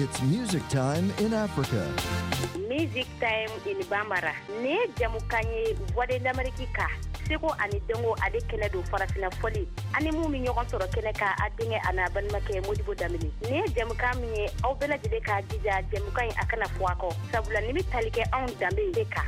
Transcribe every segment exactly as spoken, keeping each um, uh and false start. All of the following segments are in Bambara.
It's music time in Africa. Music time in Bambara. Ne jamukanye wade d'Amerika. Seko ani dongo ade kene do farafina foli. Ani mu mi ñogon soro kene ka adinge ana ban make modibo damini. Ne jamuka mi aw bela jide ka jija jamuka akana fuako. Sabula nimi talike on dambe deka.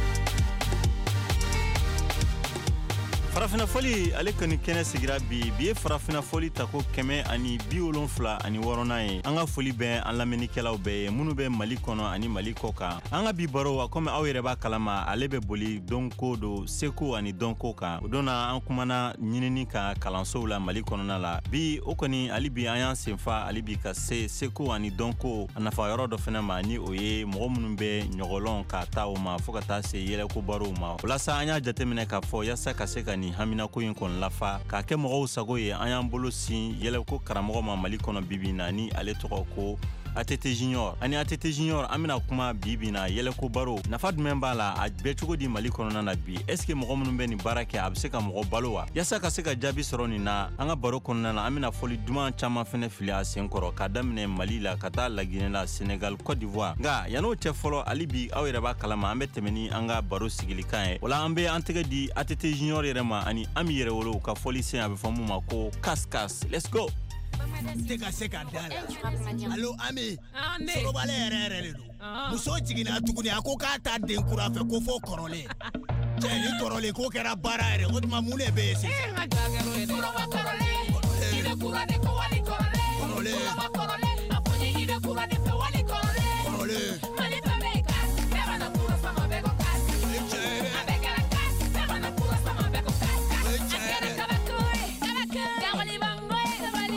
Farafina foli ale kani kene sigira bi biye farafina foli tako kɛmɛ ani bi wolonfila ani wɔɔrɔnan ye an ka foli bɛ an lamɛnnikɛlaw bɛɛ ye minnu bɛ Mali kɔnɔ ani Mali kɔ kan an ka bi baro wa komi aw yɛrɛ b'a kalama ale bɛ boli dɔnko do seko ani dɔnko kan o donna an kumana ɲinini ka kalansow la Mali kɔnɔna la bi o kɔni ali bi an y'an senfa ali bi ka se seko ani dɔnko a nafa yɔrɔ dɔ fɛnɛ ma ni o ye mɔgɔ minnu bɛ ɲɔgɔlɔn ka taa o ma fo ka taa se yɛlɛko barow ma walasa an y'a jateminɛ k'a fɔ yasa ka se ka ni hamina ko in kon lafa ka kɛ mɔgɔw sago ye an y'an bolo sin yɛlɛko karamɔgɔ ma Mali kɔnɔ bibi na ni ale tɔgɔ ko A T T Junior ani A T T Junior an bɛna kuma bibi na yɛlɛko baro nafa jumɛn b'a la a bɛ cogo di Mali kɔnɔna na bi est ce que mɔgɔ minnu bɛ nin baara kɛ a bɛ se ka mɔgɔ balo wa yasa ka se ka jaabi sɔrɔ nin na an ka baro kɔnɔna na an bɛna fɔli duman caman fɛnɛ fili a sen kɔrɔ ka daminɛ Mali la ka taa Laginɛ la Senegal Côte d'Ivoire nka yan'o cɛ fɔlɔ ali bi aw yɛrɛ b'a kalama an bɛ tɛmɛ ni an ka baro sigilikan ye wala an bɛ an tɛgɛ di A T T Junior yɛrɛ ma ani Ami yɛrɛ wolo ka fɔli sen a bɛ fɔ mun ma ko kas-kas let's go. Teka seka dala. Allo Ami. Soro bale yɛrɛ yɛrɛ de don. Muso jiginna tuguni a ko k'a ta den kura fɛ ko fo kɔrɔlen. Cɛ ni kɔrɔlen ko kɛra baara yɛrɛ o tuma mun de bɛ yen sisan. Soro wa kɔrɔlen. I bɛ kura de ko wali kɔrɔlen. Kɔrɔlen. Soro wa kɔrɔlen. A fɔ ni i bɛ kura de fɛ wali kɔrɔlen. Kɔrɔlen. Mali fɛn bɛ kas. Bɛɛ b'a kura sama bɛɛ ko kas. A bɛ kɛra kas. Bɛɛ b'a kura sama bɛɛ ko kas. A kɛra kabako ye. Kabako. Gawali bango ye.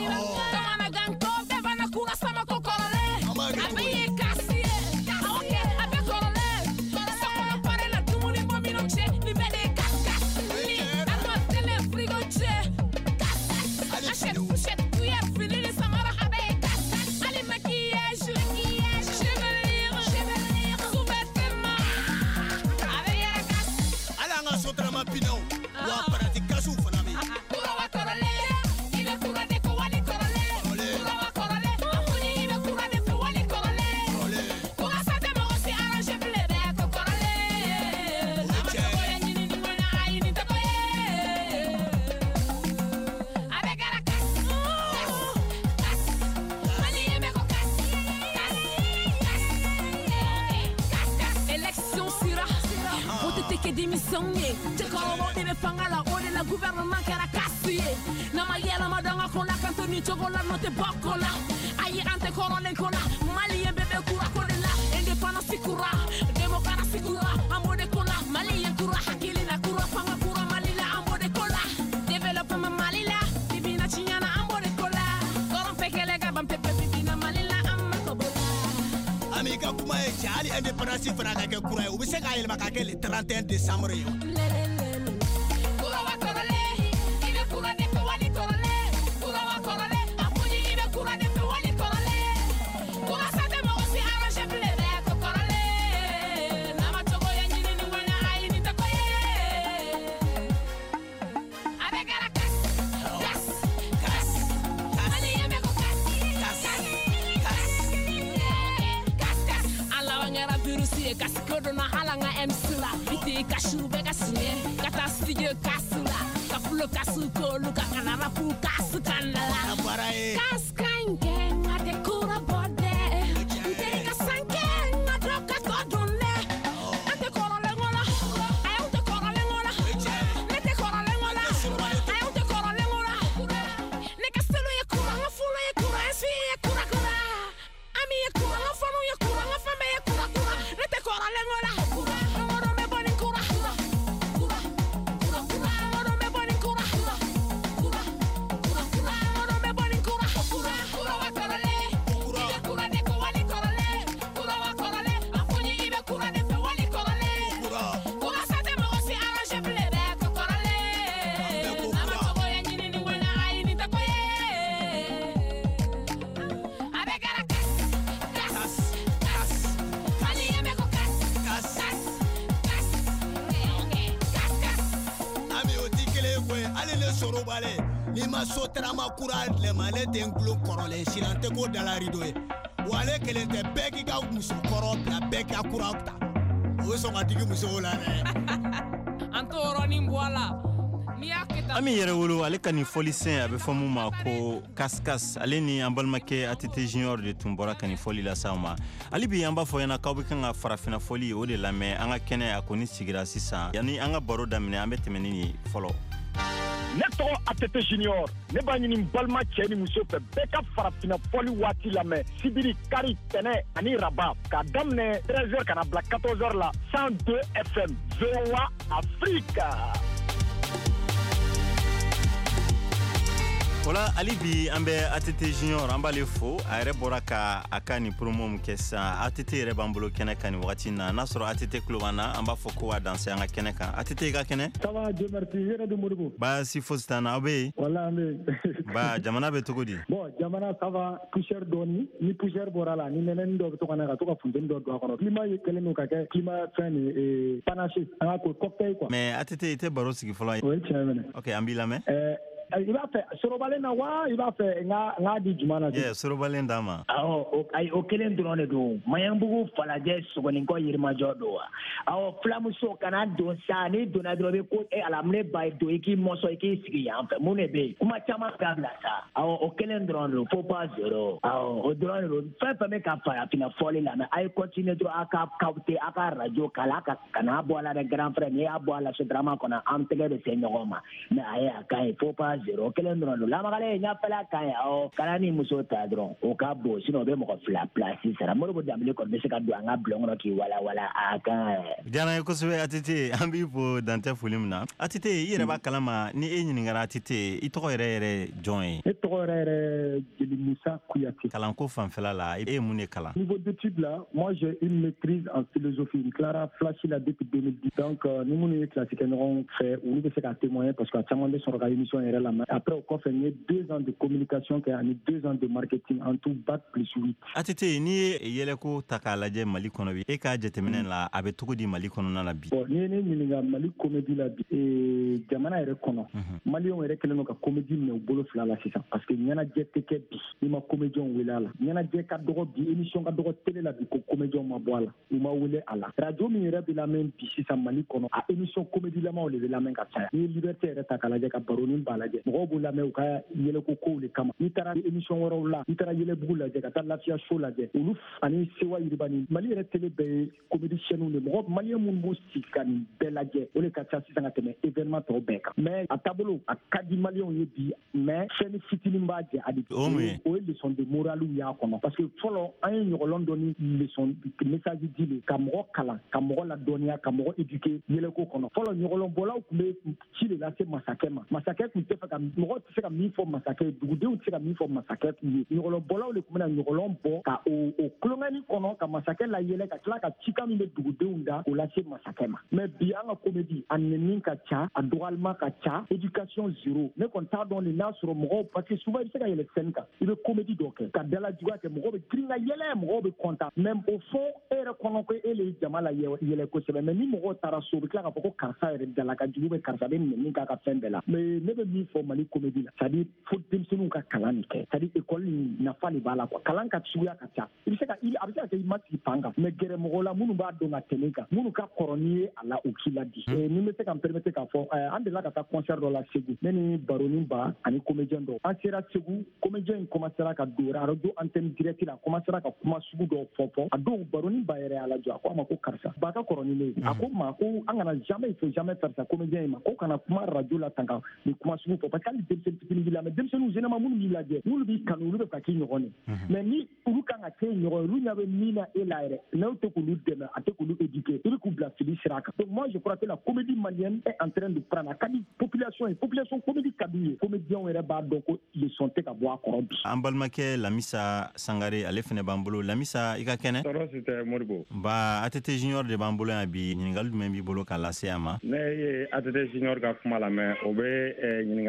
Chogola no te bakola ayi ante korole kola mali bebe kura kola independence kura democracy kura amode kola mali kura hakili na kura fanga kura mali la amode kola development mali la bibina chinyana amode kola koron pekele gabam pepe bibina mali la amako bola Amika kuma e chali independence fana ka ke kura u bi se ka yelma ka ke le trente et un décembre yo kura wa korole ibe kura de wali korole kura wa korole Kaskodo halanga emsula iti kashu bega sine kata stige kasula kafulo kasuko luka kanara pu kasukandala kaskange ngate kura bode ite kasanke ngadoka kodone ate korole ngola ayo te korole ngola nete korole ngola ayo te korole ngola ne kastelo ya kura ngafulo ya kura esi ya kura kura ami ya kura ngafono ya kura ngafame ya kura kura nete korole ngola kura ngoro me boni kura kura kura kura ngoro me boni kura kura kura kura kura ngoro me boni kura kura kura wa korole kura kura de ko wali korole kura wa korole afuni ibe kura de fe wali korole kura kura sate mo si arrange blebe ko korole ama ko boya nyini ni wala ai ni takoye abegara kas kas kas mali yeme ko kas kas kas kas kas kas Ami o dikele ko ale le soro bale ni ma so trama kura le male den glo korole silante ko dala rido e wale kelen tɛ bɛɛ k'i ka muso kɔrɔ bila bɛɛ k'a kura ta o sɔn ka digi musow la dɛ an t'o bɔ a la. Ami yɛrɛ wolo ale ka nin fɔli sen a bɛ fɔ mun ma ko kaskas ale ni an balimakɛ A T T Junior de tun bɔra ka nin fɔli la s'aw ma hali bi an b'a fɔ ɲɛna k'aw bɛ kan ka farafina fɔli o de lamɛn an ka kɛnɛ a kɔni sigira sisan yanni an ka baro daminɛ an bɛ tɛmɛ ni nin fɔlɔ. Ne tɔgɔ A T T Junior ne b'a ɲini balima cɛ ni muso fɛ bɛɛ ka farafina fɔli waati lamɛn sibiri kari tɛnɛ ani raba k'a daminɛ treize heures ka na bila quatorze heures la cent deux F M V O A Afrique. Voilà, ali bi an bɛ A T T Junior an b'ale fo a yɛrɛ bɔra ka a ka nin promo min kɛ sisan A T T yɛrɛ b'an bolo kɛnɛ kan nin wagati na n'a sɔrɔ A T T kulo b'an na an b'a fɔ ko a danse an ka kɛnɛ kan A T T i ka kɛnɛ. Ça va Dieu merci yɛrɛ de Modibo. Baasi fosi t'an na aw bɛ yen. Wala an bɛ yen. Ba jamana bɛ cogo di. Bon jamana ça va poussière dɔɔni ni poussière bɔra la ni nɛnɛni dɔ bɛ to ka na ka to ka funteni dɔ don a kɔnɔ climat ye kɛlen don ka kɛ climat fɛn de panaché an ka ko cocktail quoi. Mais A T T i tɛ baro sigi fɔlɔ ye. O ye tiɲɛ minɛ. Ok an b'i lamɛn. I b'a fɛ sorobalen na wa i b'a fɛ n ka di juma na. Yeah sorobalen d'a ma. Awɔ o kelen dɔrɔn de don Maɲanbugu Falajɛ Sogonikɔ Yirimajɔ don wa awɔ filamuso kana don sa ni donna dɔrɔn i bɛ ko e ala ne ba ye don i k'i mɔsɔn i k'i sigi yan fɛ mun de bɛ yen kuma caman k'a bila sa awɔ o kelen dɔrɔn don faut pas zéro awɔ o dɔrɔn de don fɛn fɛn bɛ ka farafina fɔli la mɛ a ye continuer dɔrɔn a ka kawte a ka radio kala a ka kana bɔ a la dɛ grand frère n'i y'a bɔ a la sotarama kɔnɔ an tɛgɛ bɛ se ɲɔgɔn ma mɛ a ye a ka ɲi faut pas zéro kelen dɔrɔn don lamagalen n y'a fɛla ka ɲi awɔ kana ni muso ta dɔrɔn o ka bon sinon o bɛ mɔgɔ fila place sara Modibo Dembele kɔni bɛ se ka don an ka bulon kɔnɔ k'i wala wala a kan. Diyara n ye kosɛbɛ A T T an b'i fo dantɛ foli min na A T T i yɛrɛ b'a kalama ni e ɲininkara A T T i tɔgɔ yɛrɛ yɛrɛ jɔn ye. Ne tɔgɔ yɛrɛ yɛrɛ Jeli Musa Kuyate. Kalanko fanfɛla la e ye mun de kalan. Niveau d'étude là moi j'ai une maîtrise en philosophie une clara flashi la depuis deux mille dix donc ni minnu ye classe kɛ ɲɔgɔn fɛ olu bɛ se ka témoigner parce que a caman bɛ sɔrɔ ka émission yɛrɛ lamɛn après o kɔfɛ n ye deux ans de communication kɛ ani deux ans de marketing en tout bac plus huit. A T T n'i ye yɛlɛko ta k'a lajɛ Mali kɔnɔ bi e ka jateminɛ la a bɛ cogo di Mali kɔnɔna la bi. Bon n'i ye ne ɲininka Mali comédie la bi jamana yɛrɛ kɔnɔ maliyɛnw yɛrɛ kɛlen don ka comédie minɛ u bolo fila la sisan parce que ɲɛnajɛ tɛ kɛ bi n'i ma comédienw wele a la ɲɛnajɛ ka dɔgɔ bi émission ka dɔgɔ télé la bi ko comédienw ma bɔ a la u ma wele a la radio min yɛrɛ bɛ lamɛn bi sisan Mali kɔnɔ a émission comédie lamaw de bɛ lamɛn ka caya n'i ye liberté yɛrɛ ta k'a lajɛ ka baronin b'a lajɛ mɔgɔw b'u lamɛn u ka yɛlɛko kow de kama n'i taara émission wɛrɛw la n'i taara yɛlɛbugu lajɛ ka taa lafiya show lajɛ olu ani sewa yiribani Mali yɛrɛ télé bɛɛ ye comédie chaîne de mɔgɔ maliyɛn minnu b'u sigi ka nin bɛɛ lajɛ o de ka ca sisan ka tɛmɛ événement tɔw bɛɛ kan mais a taabolo a ka di maliyɛnw ye bi mais fɛn fitinin b'a jɛ a di o ye leçon de morale y'a kɔnɔ parce que fɔlɔ an ye ɲɔgɔlɔn dɔ ni leçon message di le ka mɔgɔ kalan ka mɔgɔ ladɔnniya ka mɔgɔ éduquer yɛlɛko kɔnɔ fɔlɔ ɲɔgɔlɔnbɔlaw tun bɛ ci de lase masakɛ ma masakɛ tun tɛ fɛ ka mɔgɔ tɛ se ka min fɔ masakɛ ye dugudenw tɛ se ka min fɔ masakɛ ye ɲɔgɔlɔnbɔlaw de tun bɛna ɲɔgɔlɔn bɔ ka o o kulonkɛni kɔnɔ ka masakɛ la yɛlɛ ka tila ka cikan min bɛ dugudenw da k'o lase masakɛ ma mais bi an ka comédie a nɛni ka ca a dɔgɔyalima ka ca éducation zéro ne kɔni t'a dɔn de n'a sɔrɔ mɔgɔw parce que souvent i bɛ se ka yɛlɛ scène kan i bɛ comédie dɔ kɛ ka dalajuguya kɛ mɔgɔw bɛ girin ka yɛlɛ mɔgɔw bɛ content mais au fond e yɛrɛ kɔnɔ ko e le ye jama la yɛlɛ kosɛbɛ mais ni mɔgɔw taara so u bɛ tila k'a fɔ ko karisa yɛrɛ dala ka jugu bɛ karisa bɛ nɛni k'a ka fɛn bɛɛ la mais ne bɛ min fɔ Mali comédie la c'est à dire fo denmisɛnninw ka kalan nin kɛ c'est à dire école nin nafa de b'a la quoi kalan ka suguya ka ca i bɛ se ka i a bɛ se ka kɛ i ma sigi fan kan mais gɛrɛ mɔgɔw la minnu b'a dɔn ka tɛmɛ kan minnu ka kɔrɔ n'i ye a la u k'i ladi ni bɛ se ka n permettre k'a fɔ an delila ka taa concert dɔ la Segu ne ni Baronin Ba ani comédien dɔw an sera Segu comédien in commencera ka don radio antenne direct la commencera ka kuma sugu dɔw fɔ fɔ a don Baronin Ba yɛrɛ y'a lajɔ a ko a ma ko karisa ba ka kɔrɔ ni ne ye a ko ma ko an kana jamais il faut jamais faire ça comédien in ma ko kana kuma radio la tan ka ni kuma sugu fɔ parce que hali denmisɛnnin fitinin b'i la mais denmisɛnninw généralement minnu b'i lajɛ n'olu b'i kanu olu bɛ ka k'i ɲɔgɔn ye mais ni olu kan ka kɛ ɲɔgɔn ye olu ɲɛ bɛ min na e la yɛrɛ n'aw tɛ k'olu dɛmɛ a tɛ k'olu éduquer i bɛ k'u bila fili sira kan donc moi je crois que la comédie malienne est en train de prendre a ka di population ye population comédie ka d'u ye comédienw yɛrɛ b'a dɔn ko leçon tɛ ka bɔ a kɔrɔ bi. An balimakɛ Lamisa Sangare ale fɛnɛ b'an bolo Lamisa i ka kɛnɛ. Tɔɔrɔ si tɛ Modibo. Ba A T T Junior de b'an bolo yan bi ɲininkali jumɛn b'i bolo k'a lase a ma. Ne ye A T T Junior ka kuma lamɛn o bɛ ɲininkali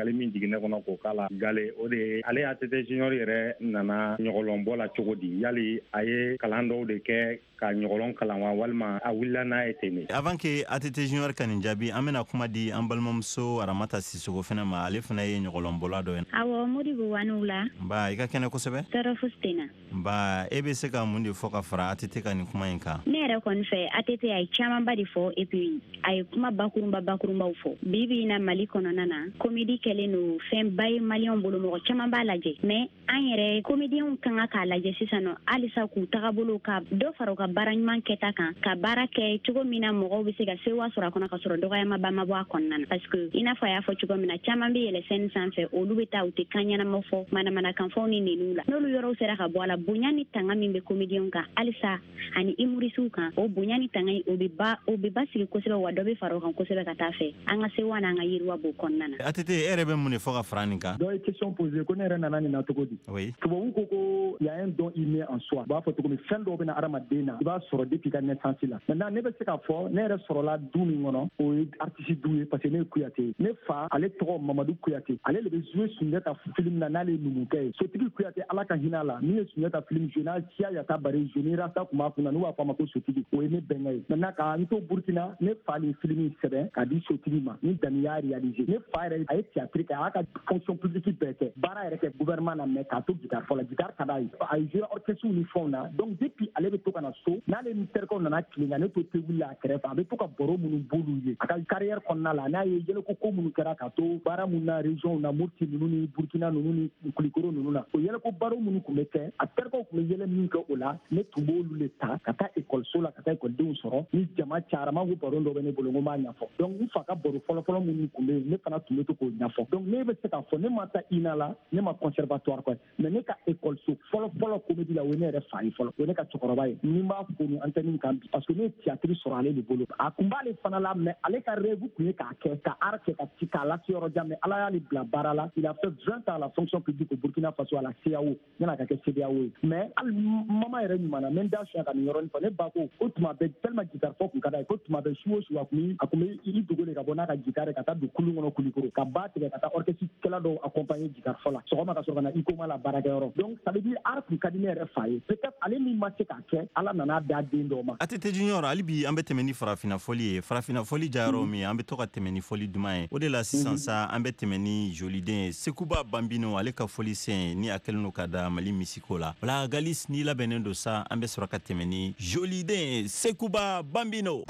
ɲininkali min jiginne kɔnɔ k'o k'a la Gale o de ale A T T Junior yɛrɛ nana ɲɔgɔlɔnbɔ la cogo di yali a ye kalan dɔw de kɛ ka ɲɔgɔlɔn kalan wa walima a wulila n'a ye ten de. Avant que A T T Junior ka nin jaabi an bɛna kuma di an balimamuso Aramata Sisoko fana ma ale fana ye ɲɔgɔlɔnbɔla dɔ ye. Awɔ Modibo wanu la. Ba i ka kɛnɛ kosɛbɛ. Tɔɔrɔ fosi tɛ na. Ba e bɛ se ka mun de fɔ ka fara A T T ka nin kuma in kan? Ne yɛrɛ kɔni fɛ A T T a ye camanba de fɔ et puis a ye kuma bakurunba bakurunbaw fɔ. Bi bi in na Mali kɔnɔna na comédie kɛlen don fɛnba ye maliyɛnw bolo mɔgɔ caman b'a lajɛ mais an yɛrɛ comédiens kan ka k'a lajɛ sisan nɔ halisa k'u tagabolo ka dɔ fara u ka baara ɲuman kɛta kan ka baara kɛ cogo min na mɔgɔw bɛ se ka sewa sɔrɔ a kɔnɔ ka sɔrɔ dɔgɔyamaba ma bɔ a kɔnɔna na parce que i n'a fɔ a y'a fɔ cogo min na caman bɛ yɛlɛ scène sanfɛ olu bɛ taa u tɛ kan ɲɛnama fɔ manamanakanfɛnw ni neniw la n'olu yɔrɔw sera ka bɔ a la bonya ni tanga min bɛ comédiens kan halisa ani humoristes kan o bonya ni tanga o bɛ ba o bɛ basigi kosɛbɛ wa dɔ bɛ fara o kan kosɛbɛ ka taa fɛ an ka sewa n'an ka yiriwa b'o kɔnɔna na. A T T e yɛrɛ bɛ mun de fɔ ka fara nin kan? Dɔ ye question posée ko ne yɛrɛ nana nin na cogo di? Oui. Tubabu ko ko y a un don inné en soi. U b'a fɔ cogo min fɛn dɔw bɛna adamaden na i b'a sɔrɔ depuis ka naissance la. Maintenant ne bɛ se k'a fɔ ne yɛrɛ sɔrɔla du min kɔnɔ o ye artiste du ye parce que ne ye Kuyate ye. Ne fa ale tɔgɔ Mamadu Kuyate ale de bɛ jouer Sunjata film na n'ale ye numukɛ ye. Sotigi Kuyate Ala ka hinɛ a la min ye Sunjata film jouer n'a Siya Yata Bari jouer ni Rasta tun b'a kunna n'u b'a fɔ a ma ko Sotigi o ye ne bɛnkɛ ye. Maintenant ka n to Burkina ne fa le film in sɛbɛn k'a di Sotigi ma ni Dani y'a réaliser. Ne fa yɛrɛ a ye théâtre kɛ a y'a ka fonction publique bɛɛ kɛ baara yɛrɛ kɛ gouvernement na mais k'a to guitare fɔlɔ guitare ka d'a ye. A ye jouer orchestre ni fɛnw na donc depuis ale bɛ to ka na so n'ale ni terikɛw nana tilen ka ne to table la a kɛrɛfɛ a bɛ to ka baro minnu b'olu ye a ka carrière kɔnɔna la n'a ye yɛlɛko ko minnu kɛra ka to baara minnu na région na Mopti ninnu ni Burkina ninnu ni Kulikoro ninnu na o yɛlɛko baro minnu tun bɛ kɛ a terikɛw tun bɛ yɛlɛ min kɛ o la ne tun b'olu le ta ka taa ekɔliso la ka taa ekɔlidenw sɔrɔ ni jama cayara maa ko baro dɔ bɛ ne bolo n ko n b'a ɲɛfɔ donc n fa ka baro fɔlɔ-fɔlɔ minnu tun bɛ yen ne fana tun bɛ to k'o ɲɛfɔ donc ne bɛ se k'a fɔ ne ma taa I N A la ne ma conservatoire kɔ mais ne ka ekɔliso fɔlɔ-fɔlɔ comédie la o ye ne yɛrɛ fa ye fɔlɔ o ye ne ka cɛkɔrɔba ye ni n b'a fo ni antenne kan bi parce que ne ye théâtre sɔrɔ ale de bolo a kun b'ale fana la mais ale ka rêve tun ye k'a kɛ ka art kɛ ka ci k'a lase yɔrɔ jan mais Ala y'ale bila baara la il a fait vingt ans à la fonction publique au Burkina Faso à la C E D E A O yan'a ka kɛ C E D E A O ye mais hali mama yɛrɛ ɲuman na n bɛ n da sonya ka nin yɔrɔnin fɔ ne ba ko o tuma bɛɛ tellement guitare fɔ kun ka d'a ye ko tuma bɛɛ su o su a kun bɛ a kun bɛ i dogo de ka bɔ n'a ka guitare ka taa don kulun kɔnɔ Kulikoro ka ba tigɛ ka taa orchestre kɛla dɔw accompagner guitare fɔ la sɔgɔma ka sɔrɔ ka na I Koma la baarakɛyɔrɔ donc ça veut dire art kun ka di ne yɛrɛ fa ye peut-être ale min ma se k'a kɛ Ala nana da den dɔw ma. A T T Junior hali bi an bɛ tɛmɛ ni farafina fɔli ye farafina fɔli jayɔrɔ min an bɛ to ka tɛmɛ ni fɔli duman ye o de la sisan sa an bɛ tɛmɛ ni joliden ye Sekuba Bambino ale ka fɔli sen ni a kɛlen don ka da Mali misiko la wala Galis ni labɛnnen don sa an bɛ sɔrɔ ka tɛmɛ ni joliden Sekuba Bambino.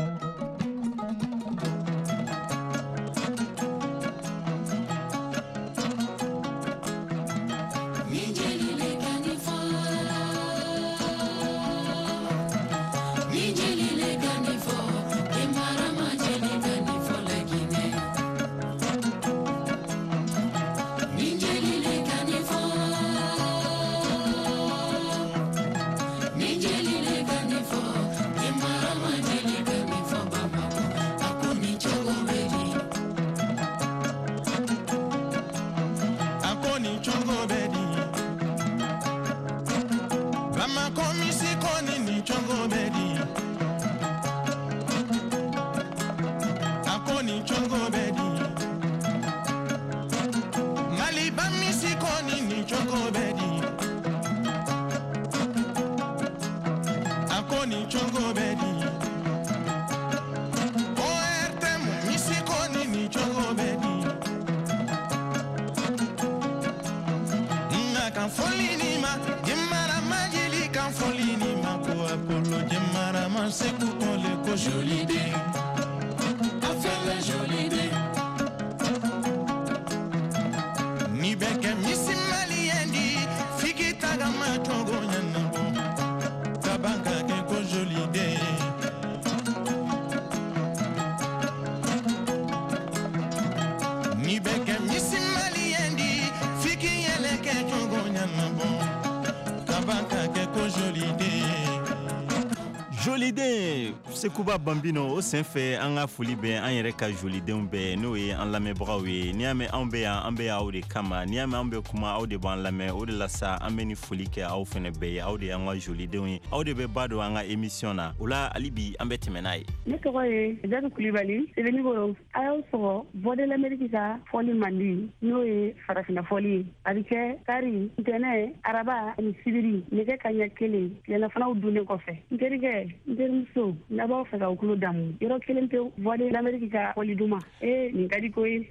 Joliden Sekuba Bambino o senfɛ an ka foli bɛ an yɛrɛ ka jolidenw bɛɛ n'o ye an lamɛnbagaw ye n'i y'a mɛn anw bɛ yan an bɛ yan aw de kama n'i y'a mɛn an bɛ kuma aw de b'an lamɛn o de la sa an bɛ ni foli kɛ aw fɛnɛ bɛɛ ye aw de y'an ka jolidenw ye aw de bɛ ba don an ka émission na o la hali bi an bɛ tɛmɛ n'a ye. Ne tɔgɔ ye Jatu Kulibali Sebenikoro a y'aw sɔgɔ Voix de l'Amérique ka fɔli mandi n'o ye farafina fɔli ye a bɛ kɛ kari ntɛnɛ araba ani sibiri nɛgɛ kaɲɛ kelen tilelafanaw dunnen kɔfɛ n terikɛ n terimuso n'a b'aw fɛ k'aw tulo damu yɔrɔ kelen pewu Voix de l'Amérique ka fɔli duman ee nin ka di ko ye.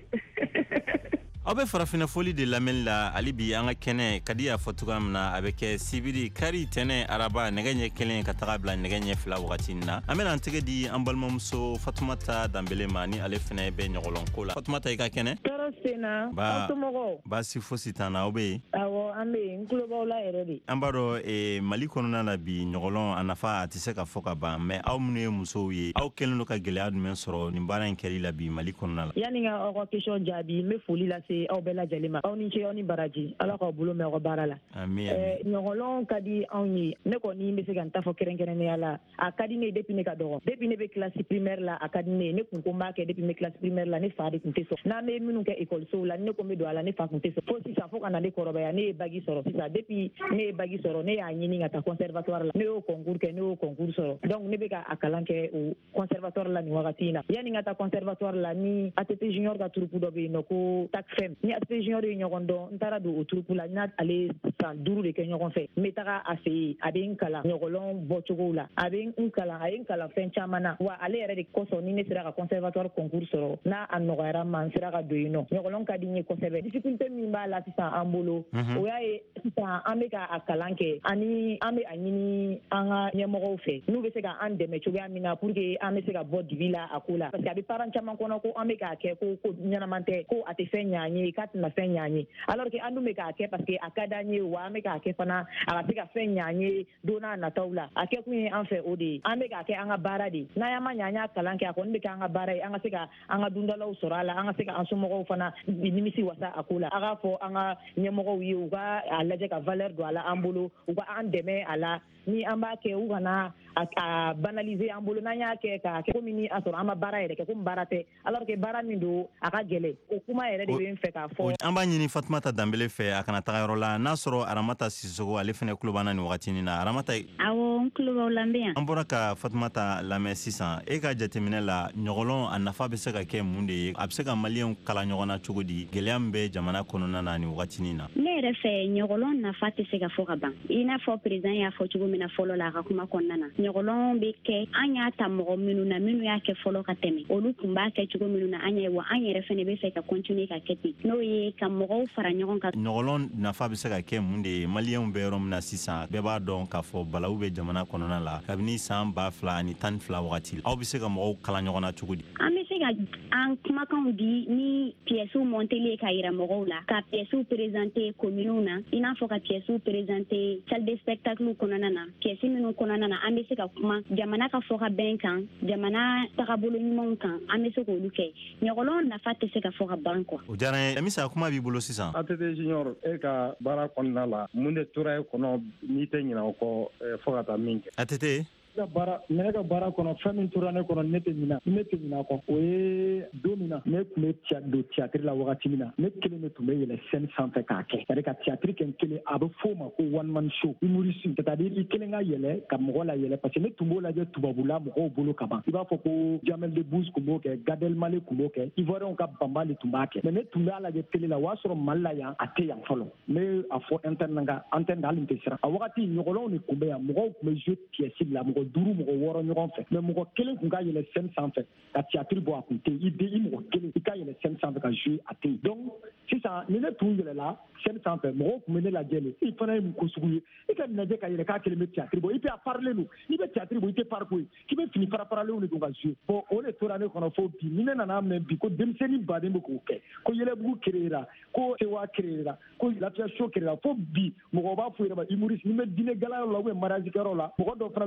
aw bɛ farafina foli de lamɛnni la hali bi an ka kɛnɛ ka di y'a fɔ cogoya min na a bɛ kɛ sibiri kari tɛnɛ araba nɛgɛ ɲɛ kelen ka taga bila nɛgɛ ɲɛ fila wagati na an bɛna an tɛgɛ di an balimamuso Fatumata Danbele ma ni ale fɛnɛ bɛ ɲɔgɔlɔnko la. Fatumata i ka kɛnɛ. tɔɔrɔ senna aw somɔgɔw baasi fosi t'an na aw bɛ yen. awɔ an bɛ yen n tulo b'aw la yɛrɛ de. an b'a dɔn eh, Mali kɔnɔna na bi ɲɔgɔlɔn a nafa a tɛ se ka fɔ ka ban mɛ aw minnu ye musow ye aw kɛlen don ka gɛlɛya jumɛn sɔrɔ nin baara in kɛli la bi Mali kɔnɔna la. yanni ka aw ka question jaabi n bɛ foli lase aw bɛɛ lajɛlen ma aw ni ce aw ni baraji ala k'aw bolo mɛn aw ka baara la. ami ami. ɲɔgɔlɔn ka di anw ye ne kɔni bɛ se ka n ta fɔ kɛrɛnkɛrɛnnenya la a ka di ne ye depuis ne ka dɔgɔ depuis ne bɛ classe primaire la a ka di ne ye ne kun ko n b'a kɛ depuis ne classe primaire la ne fa de tun tɛ sɔn n'an bɛ minnu kɛ écolesow la ne ko n bɛ don a la ne fa tun tɛ sɔn fo sisan fo ka na ne kɔrɔbaya ne ye bagi sɔrɔ sisan depuis ne ye bagi sɔrɔ ne y'a ɲini ka taa conservatoire la ne y'o concours kɛ ne y'o concours sɔrɔ donc ne bɛ ka a kalan kɛ o conservatoire la nin wagati in na yanni ka taa conservatoire la ni A T P junior ka troupe dɔ bɛ yen nɔ ko T A C F E M ni A T P junior ye ɲɔgɔn dɔn n taara don o troupe la n y'ale san duuru de kɛ ɲɔgɔn fɛ n bɛ taga a fɛ yen a bɛ n kalan ɲɔgɔlɔn bɔcogow la a bɛ n kalan a ye n kalan fɛn caman na wa ale yɛrɛ de kosɔn ni ne sera ka conservatoire concours sɔrɔ n'a a nɔgɔyara ma n sera ka don yen nɔ ɲɔgɔlɔn ka di n ye kosɛbɛ difficulté min b'a la sisan an bolo o y'a ye sisan an bɛ ka a kalan kɛ ani an bɛ a ɲini an ka ɲɛmɔgɔw fɛ n'u bɛ se ka an dɛmɛ cogoya min na pour que an bɛ se ka bɔ dibi la a ko la parce que a bɛ parents caman kɔnɔ ko an bɛ k'a kɛ ko ko ɲɛnaman tɛ ko a tɛ fɛn ɲɛ an ye k'a tɛna fɛn ɲɛ an ye alors que an dun bɛ k'a kɛ parce que a ka d'an ye wa an bɛ k'a kɛ fana a ka se ka fɛn ɲɛ an ye don n'a nataw la a kɛ kun ye an fɛ o de ye an bɛ k'a kɛ an ka baara de n'an y'an ma ɲɛ an y'a kalan kɛ a kɔni bɛ kɛ an ka baara ye an ka se ka an ka dundalaw sɔrɔ a la an ka se ka an somɔgɔw fana nimisi wasa a ko la a k'a fɔ an ka ɲɛmɔgɔw ye u ka a lajɛ ka valeur don a la an bolo u ka an dɛmɛ a la ni an b'a kɛ u kana a banaliser an bolo n'an y'a kɛ k'a kɛ komi ni a sɔrɔ an ma baara yɛrɛ kɛ komi baara tɛ alors que baara min don a ka gɛlɛn o kuma yɛrɛ de bɛ n fɛ k'a fɔ. an b'a ɲini Fatumata Danbele fɛ a kana taga yɔrɔ la n'a sɔrɔ Aramata Sisoko ale fɛnɛ tulo b'an na nin wagati nin na Aramata. awɔ n tulo b'aw la n bɛ yan. an bɔra ka Fatumata lamɛn sisan e ka jateminɛ la ɲɔgɔlɔn a nafa bɛ se ka kɛ mun de ye a bɛ se ka maliyɛnw kala ɲɔgɔn na cogo di gɛlɛya min bɛ jamana kɔnɔna na nin wagati nin na. ne yɛrɛ fɛ ɲɔgɔlɔn nafa tɛ se ka fɔ ka ban i n'a fɔ président y'a fɔ cogo min na fɔlɔ la a ka kuma kɔnɔna na ɲɔgɔlɔn bɛ kɛ an y'a ta mɔgɔ minnu na minnu y'a kɛ fɔlɔ ka tɛmɛ olu tun b'a kɛ cogo minnu na an ye wa an yɛrɛ fɛnɛ bɛ fɛ ka continuer ka kɛ ten n'o ye ka mɔgɔw fara ɲɔgɔn kan. ɲɔgɔlɔn nafa bɛ se ka kɛ mun de ye maliyɛnw bɛ yɔrɔ min na sisan bɛɛ b'a dɔn k'a fɔ balawu bɛ jamana kɔnɔna la kabini san ba fila ani tan ni fila wagati la aw bɛ se ka mɔgɔw kala ɲɔgɔn na cogo di. an bɛ se ka an kumakanw di ni pièces monteli ka yira mɔgɔw la ka pièces présenter communes na i n'a fɔ ka pièces présenter salle de spectacle kɔnɔna na pièces minnu kɔnɔna na an bɛ se ka kuma jamana ka fɔ ka bɛn kan jamana tagabolo ɲumanw kan an bɛ se k'olu kɛ ɲɔgɔlɔn nafa tɛ se ka fɔ ka ban quoi. o diyara n ye Emisa kuma b'i bolo sisan. A T T junior e ka baara kɔnɔna la mun de tora e kɔnɔ n'i tɛ ɲinɛ o kɔ fo ka taa min kɛ. A T T ka baara ne ka baara kɔnɔ fɛn min tora ne kɔnɔ ne tɛ ɲina ne tɛ ɲina kɔ o ye don min na ne tun bɛ don théâtre la wagati min na ne kelen de tun bɛ yɛlɛ scène sanfɛ k'a kɛ c'est à dire ka théâtre kɛ n kelen a bɛ f'o ma ko one man show humoriste c'est à dire i kelen ka yɛlɛ ka mɔgɔ la yɛlɛ parce que ne tun b'o lajɛ tubabula mɔgɔw bolo ka ban i b'a fɔ ko Jamel Debbouze tun b'o kɛ Gad Elmaleh tun b'o kɛ Ivoirien ka banba de tun b'a kɛ mais ne tun b'a lajɛ télé la o y'a sɔrɔ Mali la yan a tɛ yan fɔlɔ ne a fɔ interne ka antenne hali n tɛ siran a wagati ɲɔgɔnlɔnw de tun bɛ yan mɔgɔw tun bɛ jouer pièce la mɔgɔ duuru mɔgɔ wɔɔrɔ ɲɔgɔn fɛ mais mɔgɔ kelen tun ka yɛlɛ scène sanfɛ ka théâtre bɔ a tun tɛ i den i mɔgɔ kelen i ka yɛlɛ scène sanfɛ ka jouer a tɛ yen donc sisan ni ne tun yɛlɛla scène sanfɛ mɔgɔw tun bɛ ne lajɛ le i fana ye mun ko sugu ye i ka lajɛ ka yɛlɛ k'a kelen bɛ théâtre bɔ i bɛ a parler don n'i bɛ théâtre bɔ i tɛ pari ko ye k'i bɛ fini fara faralenw de don ka jouer bon o de tora ne kɔnɔ fo bi ni ne nana mɛn bi ko denmisɛnnin baden bɛ k'o kɛ ko yɛlɛbugu créera ko sewa créera ko lafiya show créera fo bi mɔgɔw b'a fɔ yɛrɛ ma humoriste ni bɛ dinɛ galayɔrɔ la ou bien mariage kɛyɔrɔ la mɔgɔ dɔw fana bɛ micro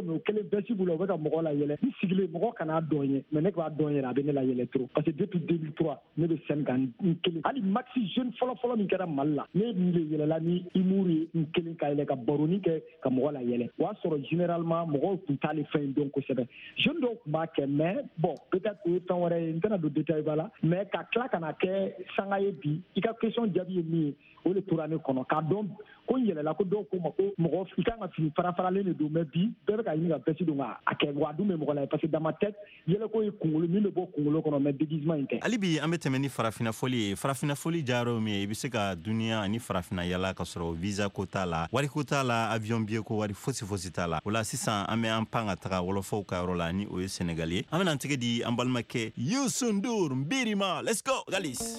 mais o kelen vesti bolo o bɛ ka mɔgɔ la yɛlɛ ni sigilen mɔgɔ kana dɔn ye mais ne b'a dɔn yɛrɛ a bɛ ne la yɛlɛ trop parce que depuis deux mille trois ne bɛ scène kan n kelen hali maxi jeune fɔlɔ fɔlɔ min kɛra Mali la ne min de yɛlɛla ni humour ye n kelen ka yɛlɛ ka baroni kɛ ka mɔgɔ la yɛlɛ o y'a sɔrɔ généralement mɔgɔw tun t'ale fɛn in dɔn kosɛbɛ jeune dɔw tun b'a kɛ mais bon peut-être o ye fɛn wɛrɛ ye n tɛna don détail ba la mais ka tila ka na kɛ sanga ye bi i ka question jaabi ye min ye o de tora ne kɔnɔ k'a dɔn ko n yɛlɛla ko dɔw ko ma ko mɔgɔ i kan ka fini fara faralen de don mais bi bɛɛ bɛ ka ɲini ka vesti don ka a kɛ wa a dun bɛ mɔgɔ la parce que dans ma tête yɛlɛko ye kunkolo min bɛ bɔ kunkolo kɔnɔ mais déguisement in tɛ. hali bi an bɛ tɛmɛ ni farafina fɔli ye farafina fɔli jayɔrɔ min ye i bɛ se ka duniya ani farafina yala ka sɔrɔ visa ko t'a la wari ko t'a la avion billet ko wari fosi fosi t'a la o la sisan an bɛ an pan ka taga wɔlɔfɔw ka yɔrɔ la ni o ye Sénégal ye an bɛna an tɛgɛ di an balimakɛ Youssou Ndour Birima let's go Galis.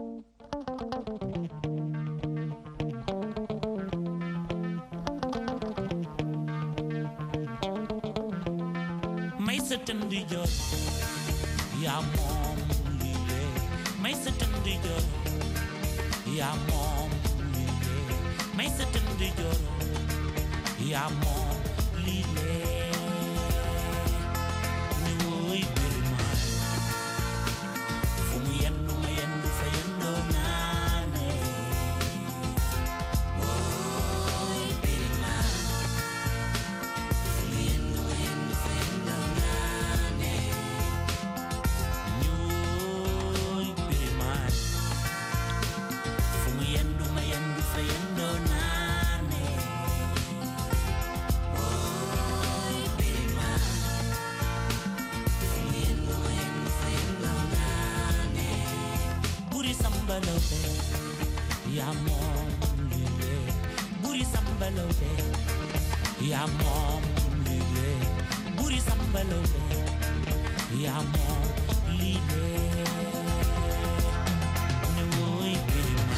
Ndijo ya mom lile mai setem ndijo ya mom lile mai setem ndijo ya mom lile ni woy Birima fu mu yendu ma yendu fa yendo nane woy Birima fu mu yendu ma yendu fa yendo Sambalote, ya mom lile. Buri sambalote, ya mom lile. Buri sambalote, ya mom lile. Ne woy Birima,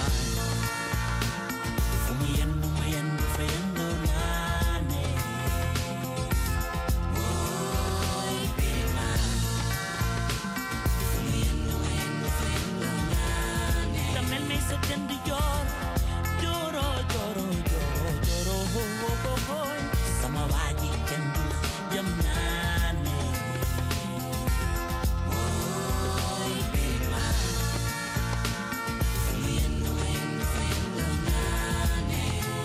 fumu yendu ma yendu fa yendu nane. Woy Birima, fumu yendu ma yendu fa yendu nane. Tamel me setem di jor, joro joro joro joro ho ho ho ho. Sama waji kendu jam nane. Woy Birima, fumu yendu ma yendu fa yendu nane.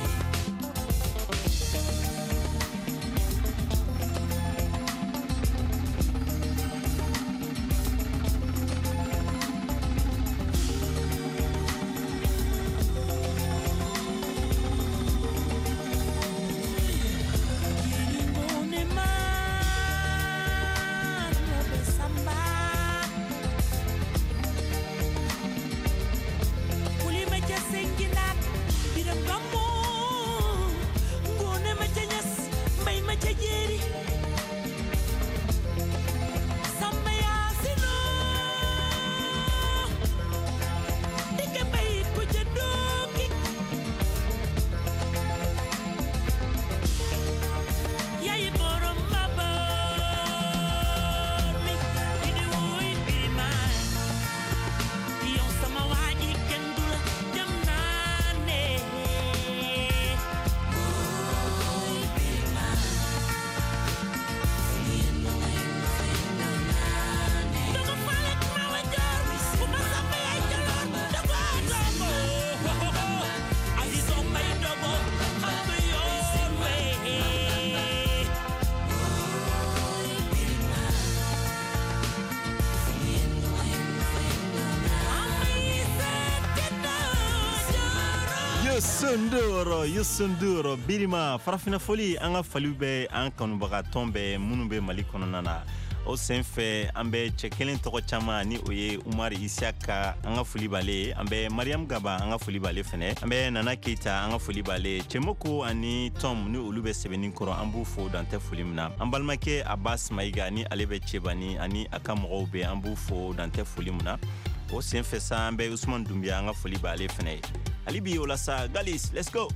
Youssou Ndour Youssou Ndour Birima farafina foli an ka faliw bɛ an kanubaga tɔn bɛɛ minnu bɛ Mali kɔnɔna na o senfɛ an bɛ cɛ kelen tɔgɔ caman ni o ye Umar Isiaka an ka foli b'ale ye an bɛ Mariam Gaba an ka foli b'ale fɛnɛ an bɛ Nana Keita an ka foli b'ale Cɛmoko ani Tom ni olu bɛ sɛbɛnni kɔrɔ an b'u fo dan tɛ foli min na an balimakɛ Abbas Mayiga ni ale bɛ Cɛbani ani a ka mɔgɔw bɛ an b'u fo dan tɛ foli min na o senfɛ sa an bɛ Usman Dumbiya an ka foli b'ale fɛnɛ ye hali bi o la sa Galis let's go.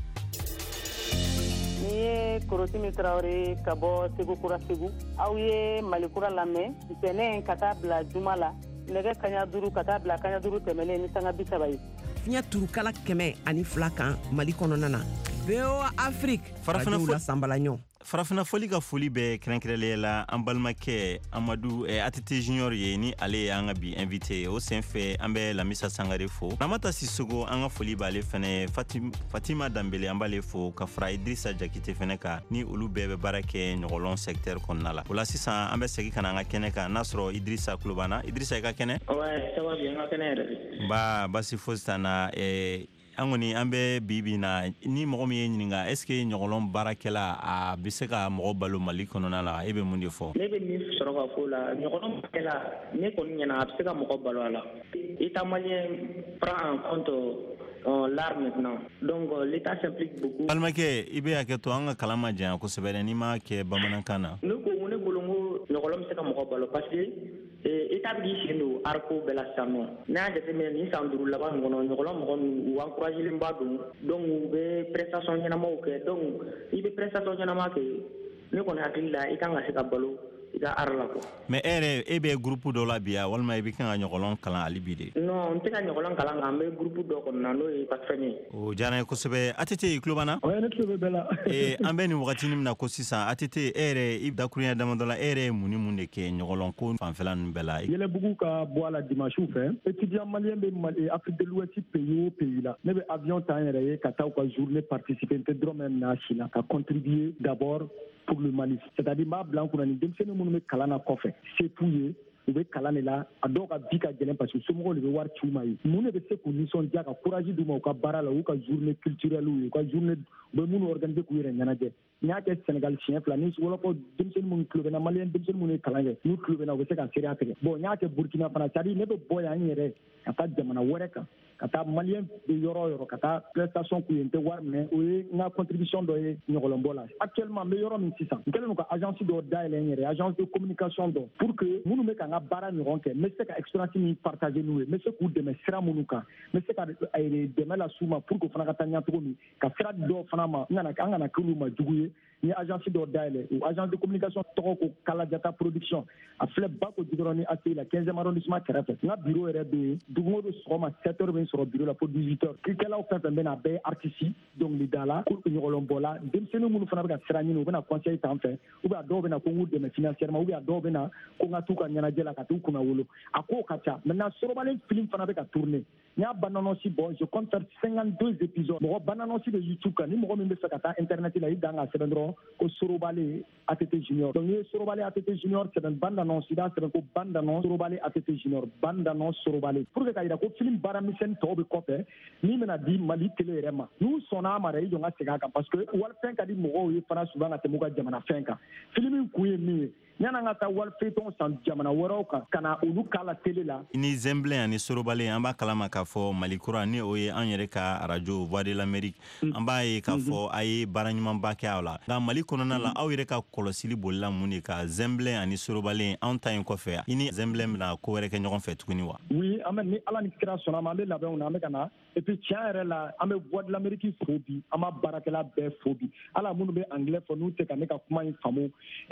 Ni ye Korotimi Traoré ka bɔ Segu Kura Segu aw ye Malikura lamɛn ntɛnɛn ka taa bila juma la nɛgɛ kaɲa duuru ka taa bila kaɲa duuru tɛmɛlen ni sanga bi saba ye fiɲɛ turukala kɛmɛ ani fila kan Mali kɔnɔna na V O A Afrique Farafina radio la sambalanyo Farafina foli ka foli bɛ kɛrɛnkɛrɛnlen la an balimakɛ Amadou eh, Atete Junior ye ni ale an ka bi invité o senfɛ an bɛ Lamisa Sangare fo Ramata Sisogo an ka foli b'ale fɛnɛ Fatima, Fatima Dambele an b'ale fo ka fara Idrissa Jakite fɛnɛ kan ni olu bɛɛ bɛ baara kɛ ɲɔgɔlɔn secteur kɔnɔna la o la sisan an bɛ segin ka na an ka kɛnɛ kan n'a sɔrɔ Idrissa Kulobana Idrissa i ka kɛnɛ ouais ça va bien an ka kɛnɛ yɛrɛ ba basi fosi t'an na eh, an kɔni an bɛ bibi na ni mɔgɔ min ye ɲininka est ce que ɲɔgɔlɔn baarakɛla a bɛ se ka mɔgɔ balo Mali kɔnɔna la e bɛ mun de fɔ ne bɛ min sɔrɔ ka fɔ la ɲɔgɔlɔn baarakɛla ne kɔni ɲɛna a bɛ se ka mɔgɔ balo a la État malien prend en compte euh, l'art maintenant donc euh, l'État s'implique beaucoup balimakɛ i bɛ hakɛ to an ka kalan ma janya kosɛbɛ dɛ n'i ma kɛ bamanankan na ne ko ne bolo n ko ɲɔgɔlɔn bɛ se ka mɔgɔ balo parce que État bɛ k'i sen don arko bɛɛ la sisan nɔ n'a y'a jateminɛ nin san duuru laban kɔnɔ ɲɔgɔlɔn mɔgɔ ninnu u encouragelenba don donc u bɛ prestation ɲɛnamaw kɛ donc i bɛ prestation ɲɛnama kɛ ne kɔni hakili la i kan ka se ka balo i ka art la quoi. mais e yɛrɛ e bɛ groupe dɔ la bi ya walima i bɛ kan ka ɲɔgɔlɔn kalan hali bi de. non n tɛ ka ɲɔgɔlɔn kalan nka n bɛ groupe dɔ kɔnɔ na n'o ye Patfɛn ye. o diyara n ye kosɛbɛ Atete i tulo b'an na. ouais ne tulo bɛ bɛɛ la. ee an bɛ nin wagati min na ko sisan Atete e yɛrɛ i dakurunya damadɔ la e yɛrɛ ye mun ni mun de kɛ ɲɔgɔlɔn ko fanfɛla ninnu bɛɛ la. Yɛlɛbugu ka bɔ a la dimanche fɛ étudiant malien bɛ Mali Afrique de l'Ouest pays o pays la ne bɛ avion ta n yɛrɛ ye ka taa u ka journée participer n tɛ dɔrɔmɛ na si la ka contribuer d'abord pour le Mali c'est-à-dire m'a blanc kuna ni denmisɛnnin minnu bɛ kalan na kɔfɛ c'est pour ye u bɛ kalan de la a dɔw ka bi ka gɛlɛn parce que somɔgɔw de bɛ wari ci u ma ye mun de bɛ se k'u nisɔndiya ka courage d'u ma u ka baara la u ka journée culturelle ye u ka journée u bɛ minnu organiser k'u yɛrɛ ɲɛnajɛ n y'a kɛ Sénégal siɲɛ fila ni wɔlɔfɔ denmisɛnnin minnu tulo bɛ n na maliyɛn denmisɛnnin minnu ye kalan kɛ n'u tulo bɛ n na u bɛ se ka seereya tigɛ bon n y'a kɛ Burkina fana c'est-à-dire ne bɛ bɔ yan n yɛrɛ ka taa jamana wɛrɛ kan ka taa maliyɛn bɛ yɔrɔ o yɔrɔ ka taa prestation k'u ye n tɛ wari minɛ o ye n ka contribution dɔ ye ɲɔgɔlɔnbɔ la actuellement n bɛ yɔrɔ min sisan n kɛlen don ka agence dɔ dayɛlɛ n yɛrɛ agence de communication dɔ pour que minnu bɛ ka n ka baara ɲɔgɔn kɛ n bɛ se ka expérience min partager n'u ye n bɛ se k'u dɛmɛ sira minnu kan n bɛ se ka dɛmɛ las'u ma pour que o fana ka taa ɲɛ cogo min ka sira dɔw fana ma n kana an kana k'olu ma jugu ye n ye agence dɔ dayɛlɛ o agence de communication tɔgɔ ko Kalajata production a filɛ Bako Jikɔrɔni A C I la quinzième arrondissement kɛrɛfɛ n ka bureau yɛrɛ bɛ yen dugu o don sɔgɔma sept heures bɛ n sɔrɔ bureau la fo dix-huit heures kirikɛlaw fɛn fɛn bɛ na a bɛɛ ye artiste dɔnkilida la pour que ɲɔgɔlɔnbɔ la denmisɛnnin minnu fana bɛ ka sira ɲini u bɛ na conseil t'an fɛ ou bien a dɔw bɛ na ko n k'u dɛmɛ financièrement ou bien a dɔw bɛ na ko n ka t'u ka ɲɛnajɛ la ka t'u kunna wolo a ko ka ca maintenant Sorobalen film fana bɛ ka tourner n y'a bande-annonce bɔ je compte faire cinquante-deux épisodes mɔgɔ bande-annonce bɛ YouTube kan ni mɔgɔ min bɛ fɛ ka taa internet la i dan ka sɛbɛn dɔrɔn ko Sorobalen Atete Junior donc n'i ye Sorobalen Atete Junior sɛbɛn bande-annonce i b'a sɛbɛn ko bande-annonce Sorobalen Atete Junior bande-annonce Sorobalen pour que ka jira ko film baaramisɛnnin tɔw bɛ kɔfɛ min bɛna di Mali télé yɛrɛ ma n'u sɔnna a ma dɛ i jɔ n ka segin a kan parce que walifɛn ka di mɔgɔw ye fana souvent ka tɛmɛ u ka jamana fɛn kan film kun ye min ye yan'an ka taa walifɛntɔnw san jamana wɛrɛw kan ka na olu k'a la télé la. ni Zemblen ani Sorobalen an b'a kalama k'a fɔ Mali kura ni o ye an yɛrɛ ka radio Voix de l'Amérique an b'a ye k'a fɔ a ye baara ɲumanba kɛ aw la nka Mali kɔnɔna la aw yɛrɛ ka kɔlɔsili bolila mun de ka Zemblen ani Sorobalen anw ta in kɔfɛ i ni Zemblen bɛna ko wɛrɛ kɛ ɲɔgɔn fɛ tuguni wa. oui an bɛ ni Ala ni kira sɔnna ma an bɛ labɛnw na an bɛ ka na et puis tiɲɛ yɛrɛ la an bɛ Voix de l'Amérique fo bi an b'a baarakɛla bɛɛ fo bi ala minnu bɛ anglais fɔ n'u tɛ ka ne ka kuma in faamu